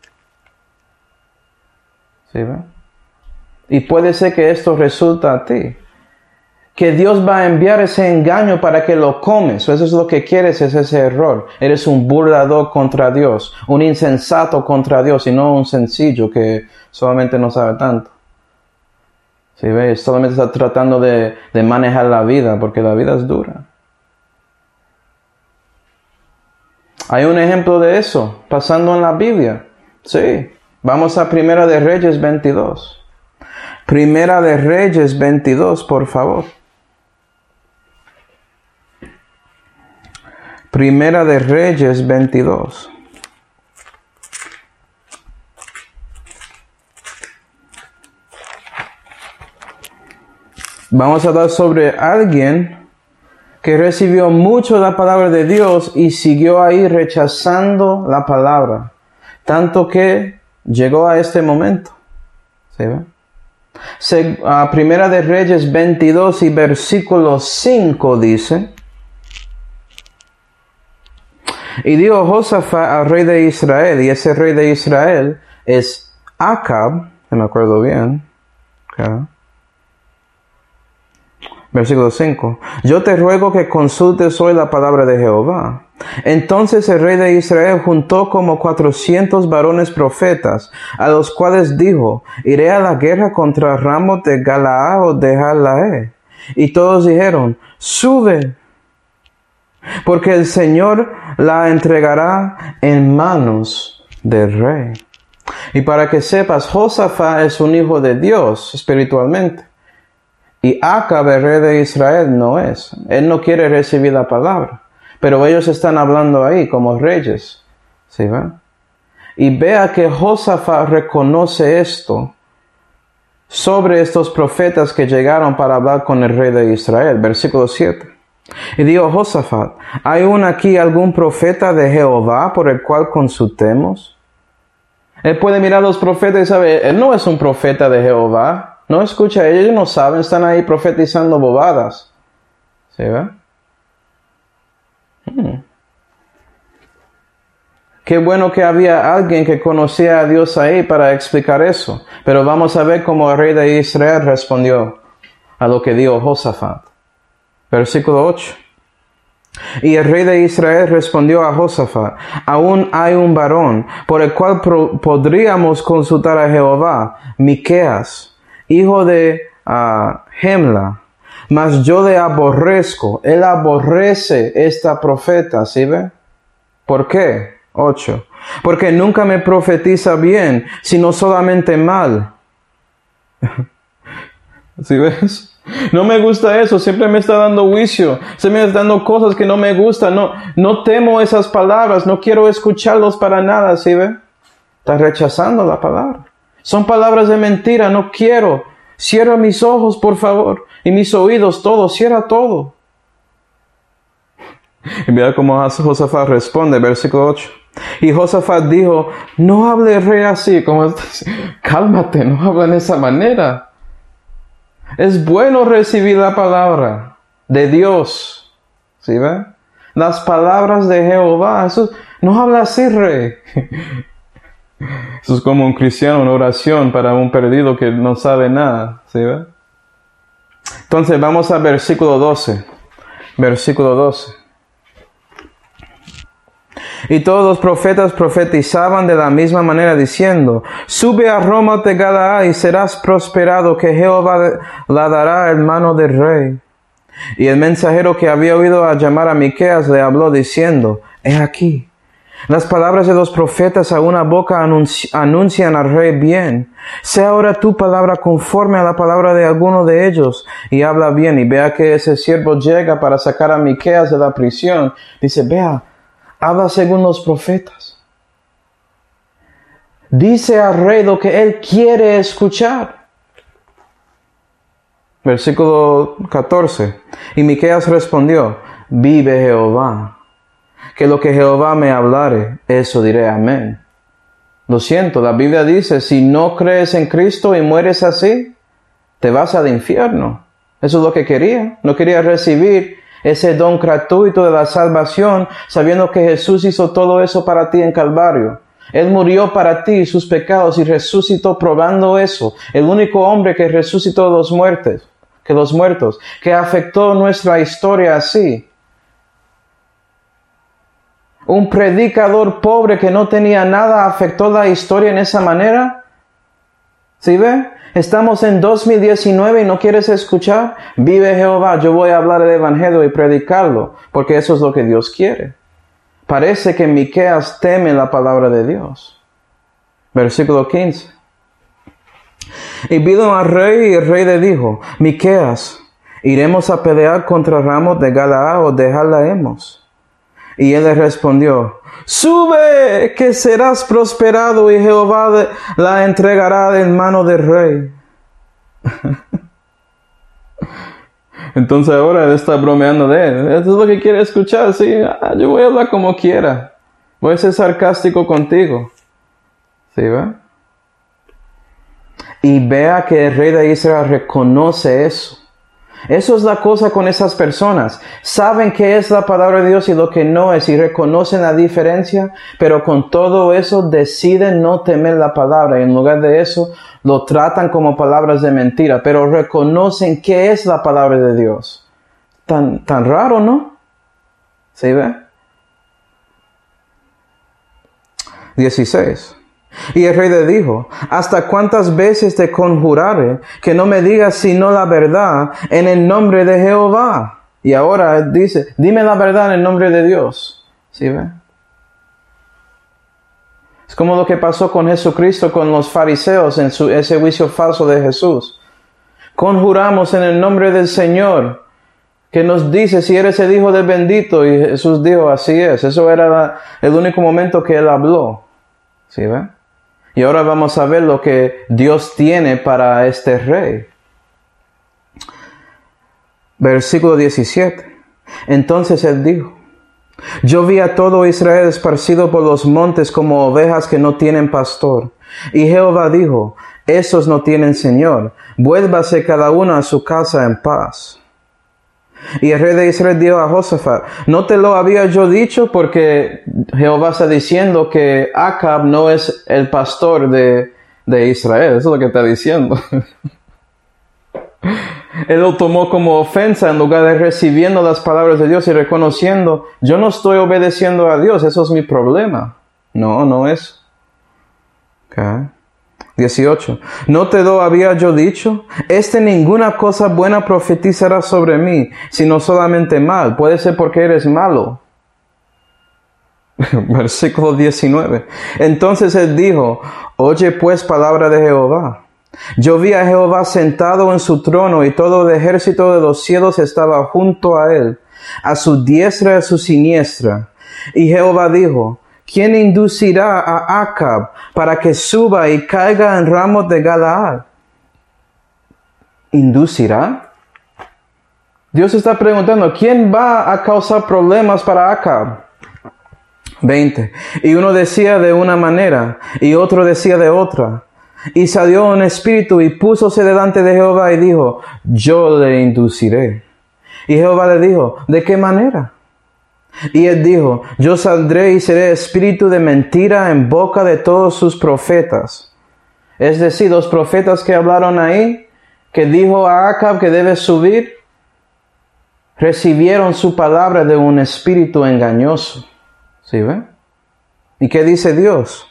¿Sí ven? Y puede ser que esto resulta a ti. Que Dios va a enviar ese engaño para que lo comes. Eso es lo que quieres, es ese error. Eres un burlador contra Dios, un insensato contra Dios, y no un sencillo que solamente no sabe tanto. ¿Sí ves? Solamente está tratando de, de manejar la vida, porque la vida es dura. Hay un ejemplo de eso, pasando en la Biblia. Sí. Vamos a Primera de Reyes veintidós. Primera de Reyes veintidós, por favor. Primera de Reyes veintidós. Vamos a hablar sobre alguien que recibió mucho la palabra de Dios y siguió ahí rechazando la palabra, tanto que llegó a este momento. ¿Sí ve? Se, uh, Primera de Reyes veintidós y versículo cinco dice: y dijo Josafat al rey de Israel, y ese rey de Israel es Acab, si me acuerdo bien. Okay. Versículo cinco. Yo te ruego que consultes hoy la palabra de Jehová. Entonces el rey de Israel juntó como cuatrocientos varones profetas, a los cuales dijo: iré a la guerra contra Ramoth de Galaad o de Jalae. Y todos dijeron: sube, porque el Señor la entregará en manos del rey. Y para que sepas, Josafat es un hijo de Dios espiritualmente. Y Acab, el rey de Israel, no es. Él no quiere recibir la palabra. Pero ellos están hablando ahí como reyes. ¿Sí ven? Y vea que Josafat reconoce esto sobre estos profetas que llegaron para hablar con el rey de Israel. Versículo siete. Y dijo Josafat: ¿hay aún aquí algún profeta de Jehová por el cual consultemos? Él puede mirar a los profetas y sabe, él no es un profeta de Jehová. No escucha, ellos no saben, están ahí profetizando bobadas. ¿Sí ve? Hmm. Qué bueno que había alguien que conocía a Dios ahí para explicar eso. Pero vamos a ver cómo el rey de Israel respondió a lo que dijo Josafat. Versículo ocho. Y el rey de Israel respondió a Josafat: aún hay un varón por el cual pro- podríamos consultar a Jehová, Miqueas, hijo de uh, Gemla, mas yo le aborrezco. Él aborrece esta profeta, ¿sí ve? ¿Por qué? ocho. Porque nunca me profetiza bien, sino solamente mal. ¿Sí ves? No me gusta eso, siempre me está dando juicio, siempre me está dando cosas que no me gustan, no, no temo esas palabras, no quiero escucharlos para nada, ¿sí ve? Está rechazando la palabra. Son palabras de mentira, no quiero. Cierra mis ojos, por favor, y mis oídos, todo, cierra todo. Y mira cómo Josafat responde, versículo ocho. Y Josafat dijo: no hable el rey así, como, cálmate, no habla de esa manera. Es bueno recibir la palabra de Dios. ¿Sí ve? Las palabras de Jehová. Eso, no habla así, rey. Eso es como un cristiano, una oración para un perdido que no sabe nada. ¿Sí ve? Entonces vamos al versículo doce. Versículo doce. Y todos los profetas profetizaban de la misma manera, diciendo: sube a Ramoth de Galaad y serás prosperado, que Jehová la dará en mano del rey. Y el mensajero que había oído a llamar a Miqueas le habló diciendo, he aquí, las palabras de los profetas a una boca anunci- anuncian al rey bien. Sea ahora tu palabra conforme a la palabra de alguno de ellos, y habla bien. Y vea que ese siervo llega para sacar a Miqueas de la prisión. Dice, vea, habla según los profetas. Dice al rey lo que él quiere escuchar. Versículo catorce. Y Miqueas respondió, vive Jehová, que lo que Jehová me hablare, eso diré, amén. Lo siento, la Biblia dice, si no crees en Cristo y mueres así, te vas al infierno. Eso es lo que quería. No quería recibir ese don gratuito de la salvación, sabiendo que Jesús hizo todo eso para ti en Calvario. Él murió para ti y sus pecados y resucitó probando eso. El único hombre que resucitó de los muertos, que los muertos, que afectó nuestra historia así. Un predicador pobre que no tenía nada afectó la historia en esa manera. ¿Sí ve? Estamos en dos mil diecinueve y no quieres escuchar. Vive Jehová, yo voy a hablar el evangelio y predicarlo, porque eso es lo que Dios quiere. Parece que Miqueas teme la palabra de Dios. Versículo quince. Y vino al rey y el rey le dijo, Miqueas, ¿iremos a pelear contra Ramot de Galaad o dejarla hemos? Y él le respondió, sube, que serás prosperado y Jehová la entregará en mano del rey. Entonces ahora él está bromeando de él. Eso es lo que quiere escuchar, sí. Ah, yo voy a hablar como quiera. Voy a ser sarcástico contigo. ¿Sí, va? Y vea que el rey de Israel reconoce eso. Eso es la cosa con esas personas. Saben qué es la palabra de Dios y lo que no es, y reconocen la diferencia, pero con todo eso deciden no temer la palabra, y en lugar de eso lo tratan como palabras de mentira, pero reconocen qué es la palabra de Dios. Tan, tan raro, ¿no? ¿Sí ve? dieciséis. Y el rey le dijo, ¿hasta cuántas veces te conjuraré que no me digas sino la verdad en el nombre de Jehová? Y ahora dice, dime la verdad en el nombre de Dios. ¿Sí ve? Es como lo que pasó con Jesucristo, con los fariseos en su, ese juicio falso de Jesús. Conjuramos en el nombre del Señor, que nos dice si eres el hijo del bendito. Y Jesús dijo, así es. Eso era la, el único momento que él habló. ¿Sí ve? Y ahora vamos a ver lo que Dios tiene para este rey. Versículo diecisiete. Entonces él dijo, yo vi a todo Israel esparcido por los montes como ovejas que no tienen pastor. Y Jehová dijo, esos no tienen señor, vuélvase cada uno a su casa en paz. Y el rey de Israel dijo a Josafat, ¿no te lo había yo dicho? Porque Jehová está diciendo que Acab no es el pastor de, de Israel. Eso es lo que está diciendo. Él lo tomó como ofensa en lugar de recibiendo las palabras de Dios y reconociendo, yo no estoy obedeciendo a Dios, eso es mi problema. No, no es. Okay. dieciocho. ¿No te lo había yo dicho? Este ninguna cosa buena profetizará sobre mí, sino solamente mal. Puede ser porque eres malo. Versículo diecinueve. Entonces él dijo, oye pues palabra de Jehová. Yo vi a Jehová sentado en su trono y todo el ejército de los cielos estaba junto a él, a su diestra y a su siniestra. Y Jehová dijo, ¿quién inducirá a Acab para que suba y caiga en Ramot de Galaad? ¿Inducirá? Dios está preguntando, ¿quién va a causar problemas para Acab? veinte. Y uno decía de una manera, y otro decía de otra. Y salió un espíritu y púsose delante de Jehová y dijo, yo le induciré. Y Jehová le dijo, ¿de qué manera? Y él dijo, yo saldré y seré espíritu de mentira en boca de todos sus profetas. Es decir, los profetas que hablaron ahí, que dijo a Acab que debe subir, recibieron su palabra de un espíritu engañoso. ¿Sí ve? ¿Y qué dice Dios?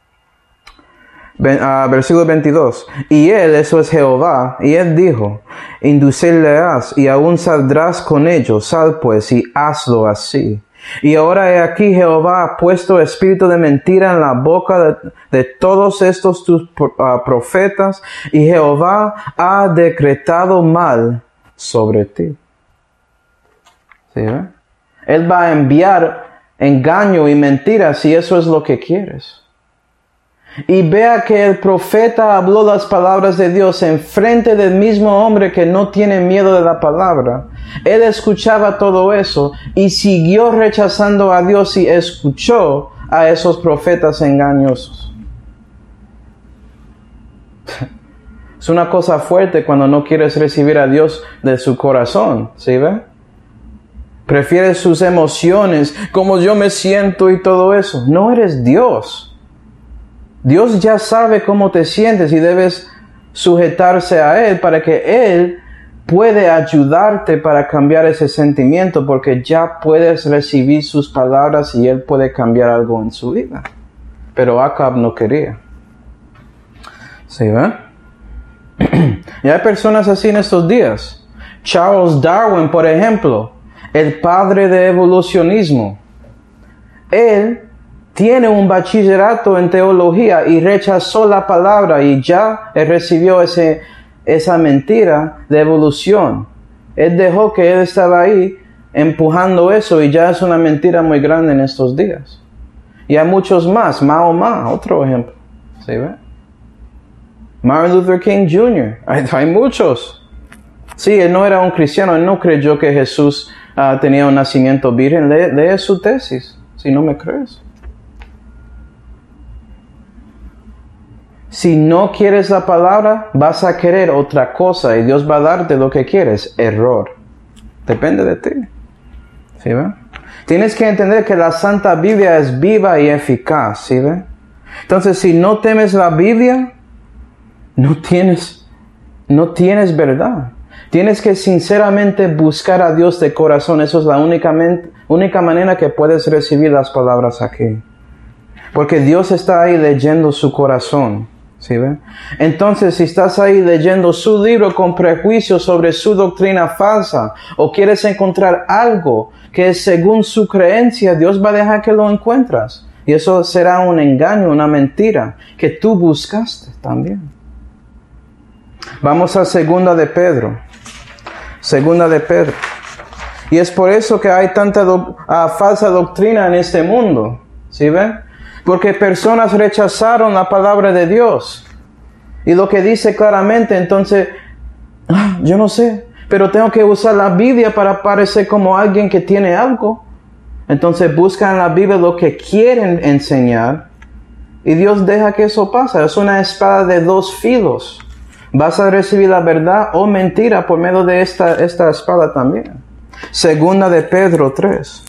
Uh, versículo veintidós. Y él, eso es Jehová, y él dijo, inducirles, y aún saldrás con ellos. Sal pues y hazlo así. Y ahora he aquí, Jehová ha puesto espíritu de mentira en la boca de, de todos estos tus uh, profetas, y Jehová ha decretado mal sobre ti. ¿Sí, eh? Él va a enviar engaño y mentira si eso es lo que quieres. Y vea que el profeta habló las palabras de Dios en frente del mismo hombre que no tiene miedo de la palabra. Él escuchaba todo eso y siguió rechazando a Dios y escuchó a esos profetas engañosos. Es una cosa fuerte cuando no quieres recibir a Dios de su corazón, ¿sí ve? Prefieres sus emociones, como yo me siento y todo eso. No eres Dios. Dios ya sabe cómo te sientes y debes sujetarse a Él para que Él puede ayudarte para cambiar ese sentimiento, porque ya puedes recibir sus palabras y Él puede cambiar algo en su vida. Pero Acab no quería. ¿Sí, ve? Y hay personas así en estos días. Charles Darwin, por ejemplo, el padre de evolucionismo. Él tiene un bachillerato en teología y rechazó la palabra y ya él recibió ese, esa mentira de evolución. Él dejó que él estaba ahí empujando eso y ya es una mentira muy grande en estos días. Y hay muchos más. Mahoma, otro ejemplo. ¿Sí ve? Martin Luther King junior Hay, hay muchos. Sí, él no era un cristiano. Él no creyó que Jesús uh, tenía un nacimiento virgen. Lee, lee su tesis, si no me crees. Si no quieres la palabra, vas a querer otra cosa y Dios va a darte lo que quieres. Error. Depende de ti. ¿Sí ve? Tienes que entender que la Santa Biblia es viva y eficaz. ¿Sí ve? Entonces, si no temes la Biblia, no tienes, no tienes verdad. Tienes que sinceramente buscar a Dios de corazón. Eso es la única, única manera que puedes recibir las palabras aquí. Porque Dios está ahí leyendo su corazón. ¿Sí ve? Entonces, si estás ahí leyendo su libro con prejuicios sobre su doctrina falsa, o quieres encontrar algo que es según su creencia, Dios va a dejar que lo encuentras. Y eso será un engaño, una mentira, que tú buscaste también. Vamos a segunda de Pedro. Segunda de Pedro. Y es por eso que hay tanta do- uh, falsa doctrina en este mundo. ¿Sí ve? Porque personas rechazaron la palabra de Dios. Y lo que dice claramente, entonces, ah, yo no sé, pero tengo que usar la Biblia para parecer como alguien que tiene algo. Entonces buscan en la Biblia lo que quieren enseñar. Y Dios deja que eso pase. Es una espada de dos filos. Vas a recibir la verdad o mentira por medio de esta, esta espada también. Segunda de Pedro tres.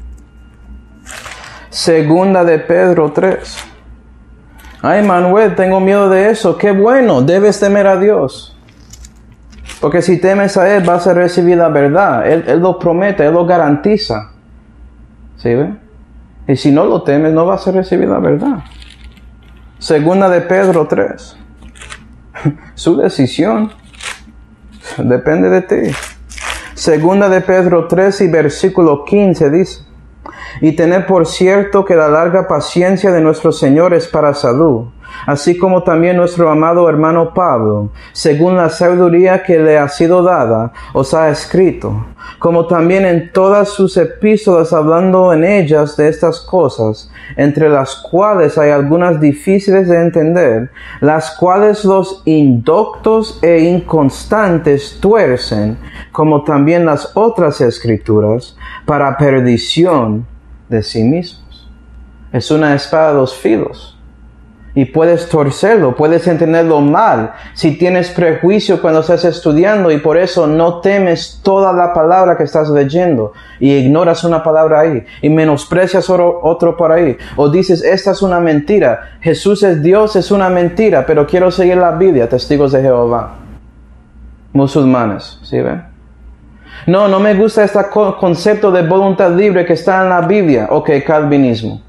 Segunda de Pedro tres. Ay, Manuel, tengo miedo de eso. Qué bueno, debes temer a Dios. Porque si temes a Él, vas a recibir la verdad. Él, Él lo promete, Él lo garantiza. ¿Sí ve? Y si no lo temes, no vas a recibir la verdad. Segunda de Pedro tres. Su decisión depende de ti. Segunda de Pedro tres y versículo quince dice: y tened por cierto que la larga paciencia de nuestro Señor es para salud, así como también nuestro amado hermano Pablo, según la sabiduría que le ha sido dada, os ha escrito, como también en todas sus epístolas, hablando en ellas de estas cosas, entre las cuales hay algunas difíciles de entender, las cuales los indoctos e inconstantes tuercen, como también las otras escrituras, para perdición de sí mismos. Es una espada de dos filos. Y puedes torcerlo, puedes entenderlo mal si tienes prejuicio cuando estás estudiando y por eso no temes toda la palabra que estás leyendo y ignoras una palabra ahí y menosprecias otro, otro por ahí. O dices, esta es una mentira, Jesús es Dios, es una mentira, pero quiero seguir la Biblia, testigos de Jehová. Musulmanes, ¿sí ven? No, no me gusta este concepto de voluntad libre que está en la Biblia. Ok, calvinismo.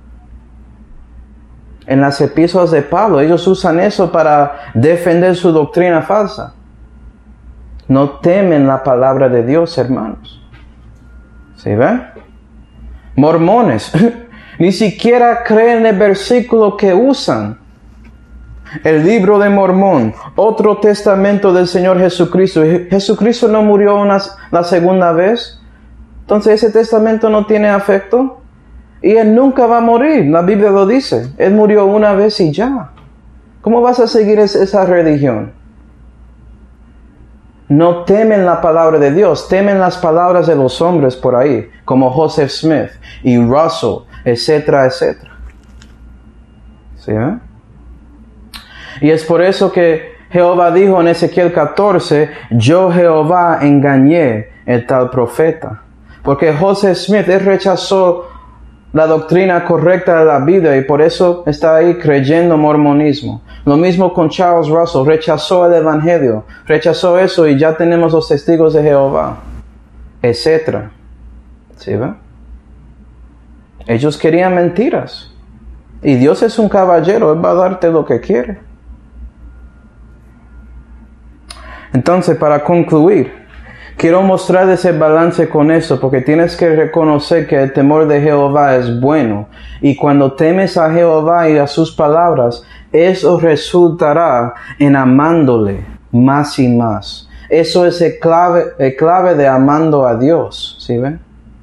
En las epístolas de Pablo, ellos usan eso para defender su doctrina falsa. no temen la palabra de Dios, hermanos. ¿Sí ve? Mormones ni siquiera creen el versículo que usan. El libro de Mormón, otro testamento del Señor Jesucristo. ¿Jesucristo no murió una, la segunda vez? Entonces ese testamento no tiene afecto. Y Él nunca va a morir, la Biblia lo dice. Él murió una vez y ya. ¿Cómo vas a seguir esa religión? No temen la palabra de Dios, temen las palabras de los hombres por ahí, como Joseph Smith y Russell, etcétera, etcétera. ¿Sí, eh? Y es por eso que Jehová dijo en Ezequiel catorce, yo Jehová engañé el tal profeta. Porque Joseph Smith, él rechazó la doctrina correcta de la Biblia y por eso está ahí creyendo mormonismo. Lo mismo con Charles Russell, rechazó el Evangelio, rechazó eso y ya tenemos los testigos de Jehová, etcétera. ¿Sí ve? Ellos querían mentiras. Y Dios es un caballero, Él va a darte lo que quiere. Entonces, para concluir, quiero mostrarles el balance con eso, porque tienes que reconocer que el temor de Jehová es bueno. Y cuando temes a Jehová y a sus palabras, eso resultará en amándole más y más. Eso es el clave, el clave de amando a Dios. ¿Sí ven?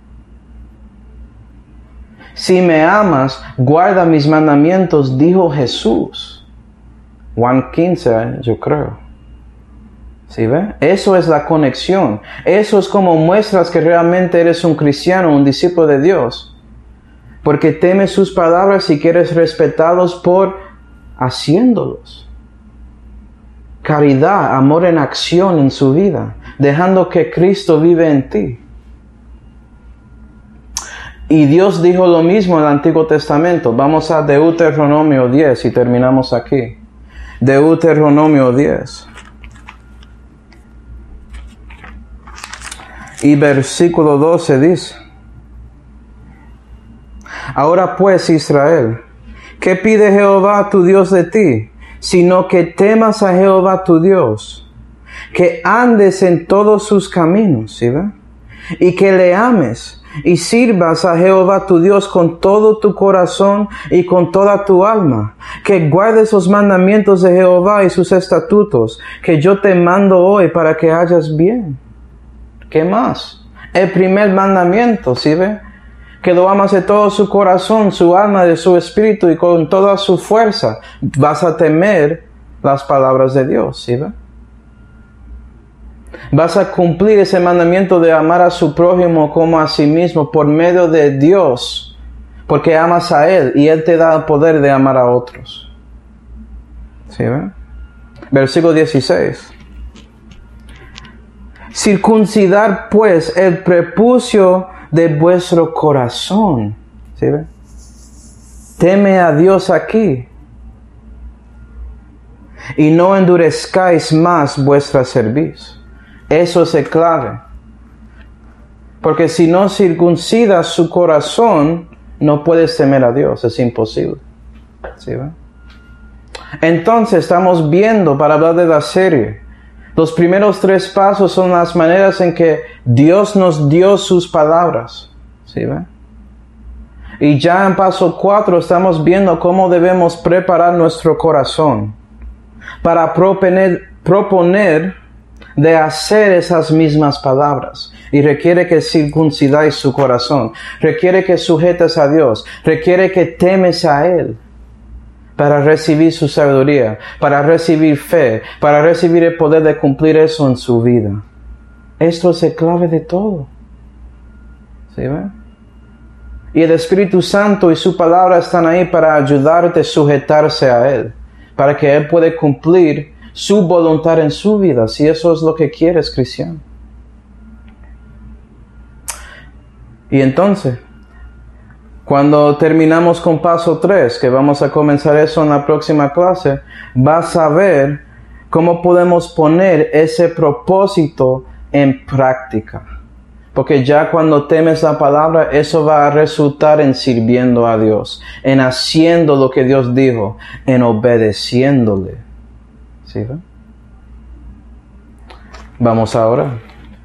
Si me amas, guarda mis mandamientos, dijo Jesús. Juan quince, yo creo. ¿Sí ve? Eso es la conexión. Eso es como muestras que realmente eres un cristiano, un discípulo de Dios. Porque temes sus palabras y quieres respetarlos por haciéndolos. Caridad, amor en acción en su vida, dejando que Cristo vive en ti. Y Dios dijo lo mismo en el Antiguo Testamento. Vamos a Deuteronomio diez y terminamos aquí. Deuteronomio diez. Y versículo doce dice, ahora pues Israel, ¿qué pide Jehová tu Dios de ti? Sino que temas a Jehová tu Dios, que andes en todos sus caminos, ¿sí ve? Y que le ames y sirvas a Jehová tu Dios con todo tu corazón y con toda tu alma, que guardes los mandamientos de Jehová y sus estatutos, que yo te mando hoy para que hayas bien. ¿Qué más? El primer mandamiento, ¿sí ve? Que lo amas de todo su corazón, su alma, de su espíritu y con toda su fuerza. Vas a temer las palabras de Dios, ¿sí ve? Vas a cumplir ese mandamiento de amar a su prójimo como a sí mismo por medio de Dios, porque amas a Él y Él te da el poder de amar a otros. ¿Sí ve? Versículo dieciséis. Circuncidar pues el prepucio de vuestro corazón. ¿Sí ve? Teme a Dios aquí. Y no endurezcáis más vuestra cerviz. Eso es el clave. Porque si no circuncidas su corazón, no puedes temer a Dios. Es imposible. ¿Sí ve? Entonces estamos viendo, para hablar de la serie, los primeros tres pasos son las maneras en que Dios nos dio sus palabras. ¿Sí ve? Y ya en paso cuatro estamos viendo cómo debemos preparar nuestro corazón para proponer, proponer de hacer esas mismas palabras. Y requiere que circuncidáis su corazón. Requiere que sujetes a Dios. Requiere que temes a Él. Para recibir su sabiduría, para recibir fe, para recibir el poder de cumplir eso en su vida. Esto es el clave de todo. ¿Sí ve? Y el Espíritu Santo y su palabra están ahí para ayudarte a sujetarse a Él, para que Él pueda cumplir su voluntad en su vida, si eso es lo que quieres, cristiano. Y entonces, cuando terminamos con paso tres, que vamos a comenzar eso en la próxima clase, vas a ver cómo podemos poner ese propósito en práctica. Porque ya cuando temes la palabra, eso va a resultar en sirviendo a Dios, en haciendo lo que Dios dijo, en obedeciéndole. ¿Sí? Vamos ahora.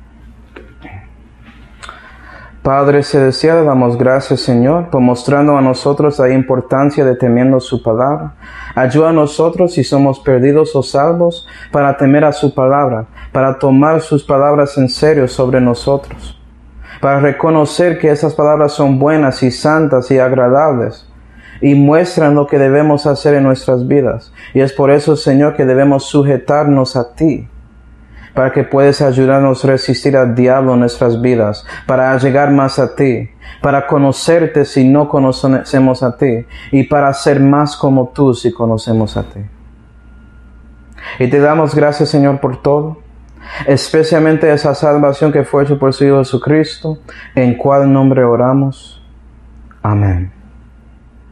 Padre celestial, damos gracias, Señor, por mostrando a nosotros la importancia de temiendo su palabra. Ayuda a nosotros, si somos perdidos o salvos, para temer a su palabra, para tomar sus palabras en serio sobre nosotros, para reconocer que esas palabras son buenas y santas y agradables, y muestran lo que debemos hacer en nuestras vidas. Y es por eso, Señor, que debemos sujetarnos a ti, para que puedas ayudarnos a resistir al diablo en nuestras vidas, para llegar más a ti, para conocerte si no conocemos a ti, y para ser más como tú si conocemos a ti. Y te damos gracias, Señor, por todo, especialmente esa salvación que fue hecha por su Hijo Jesucristo, en cual nombre oramos. Amén.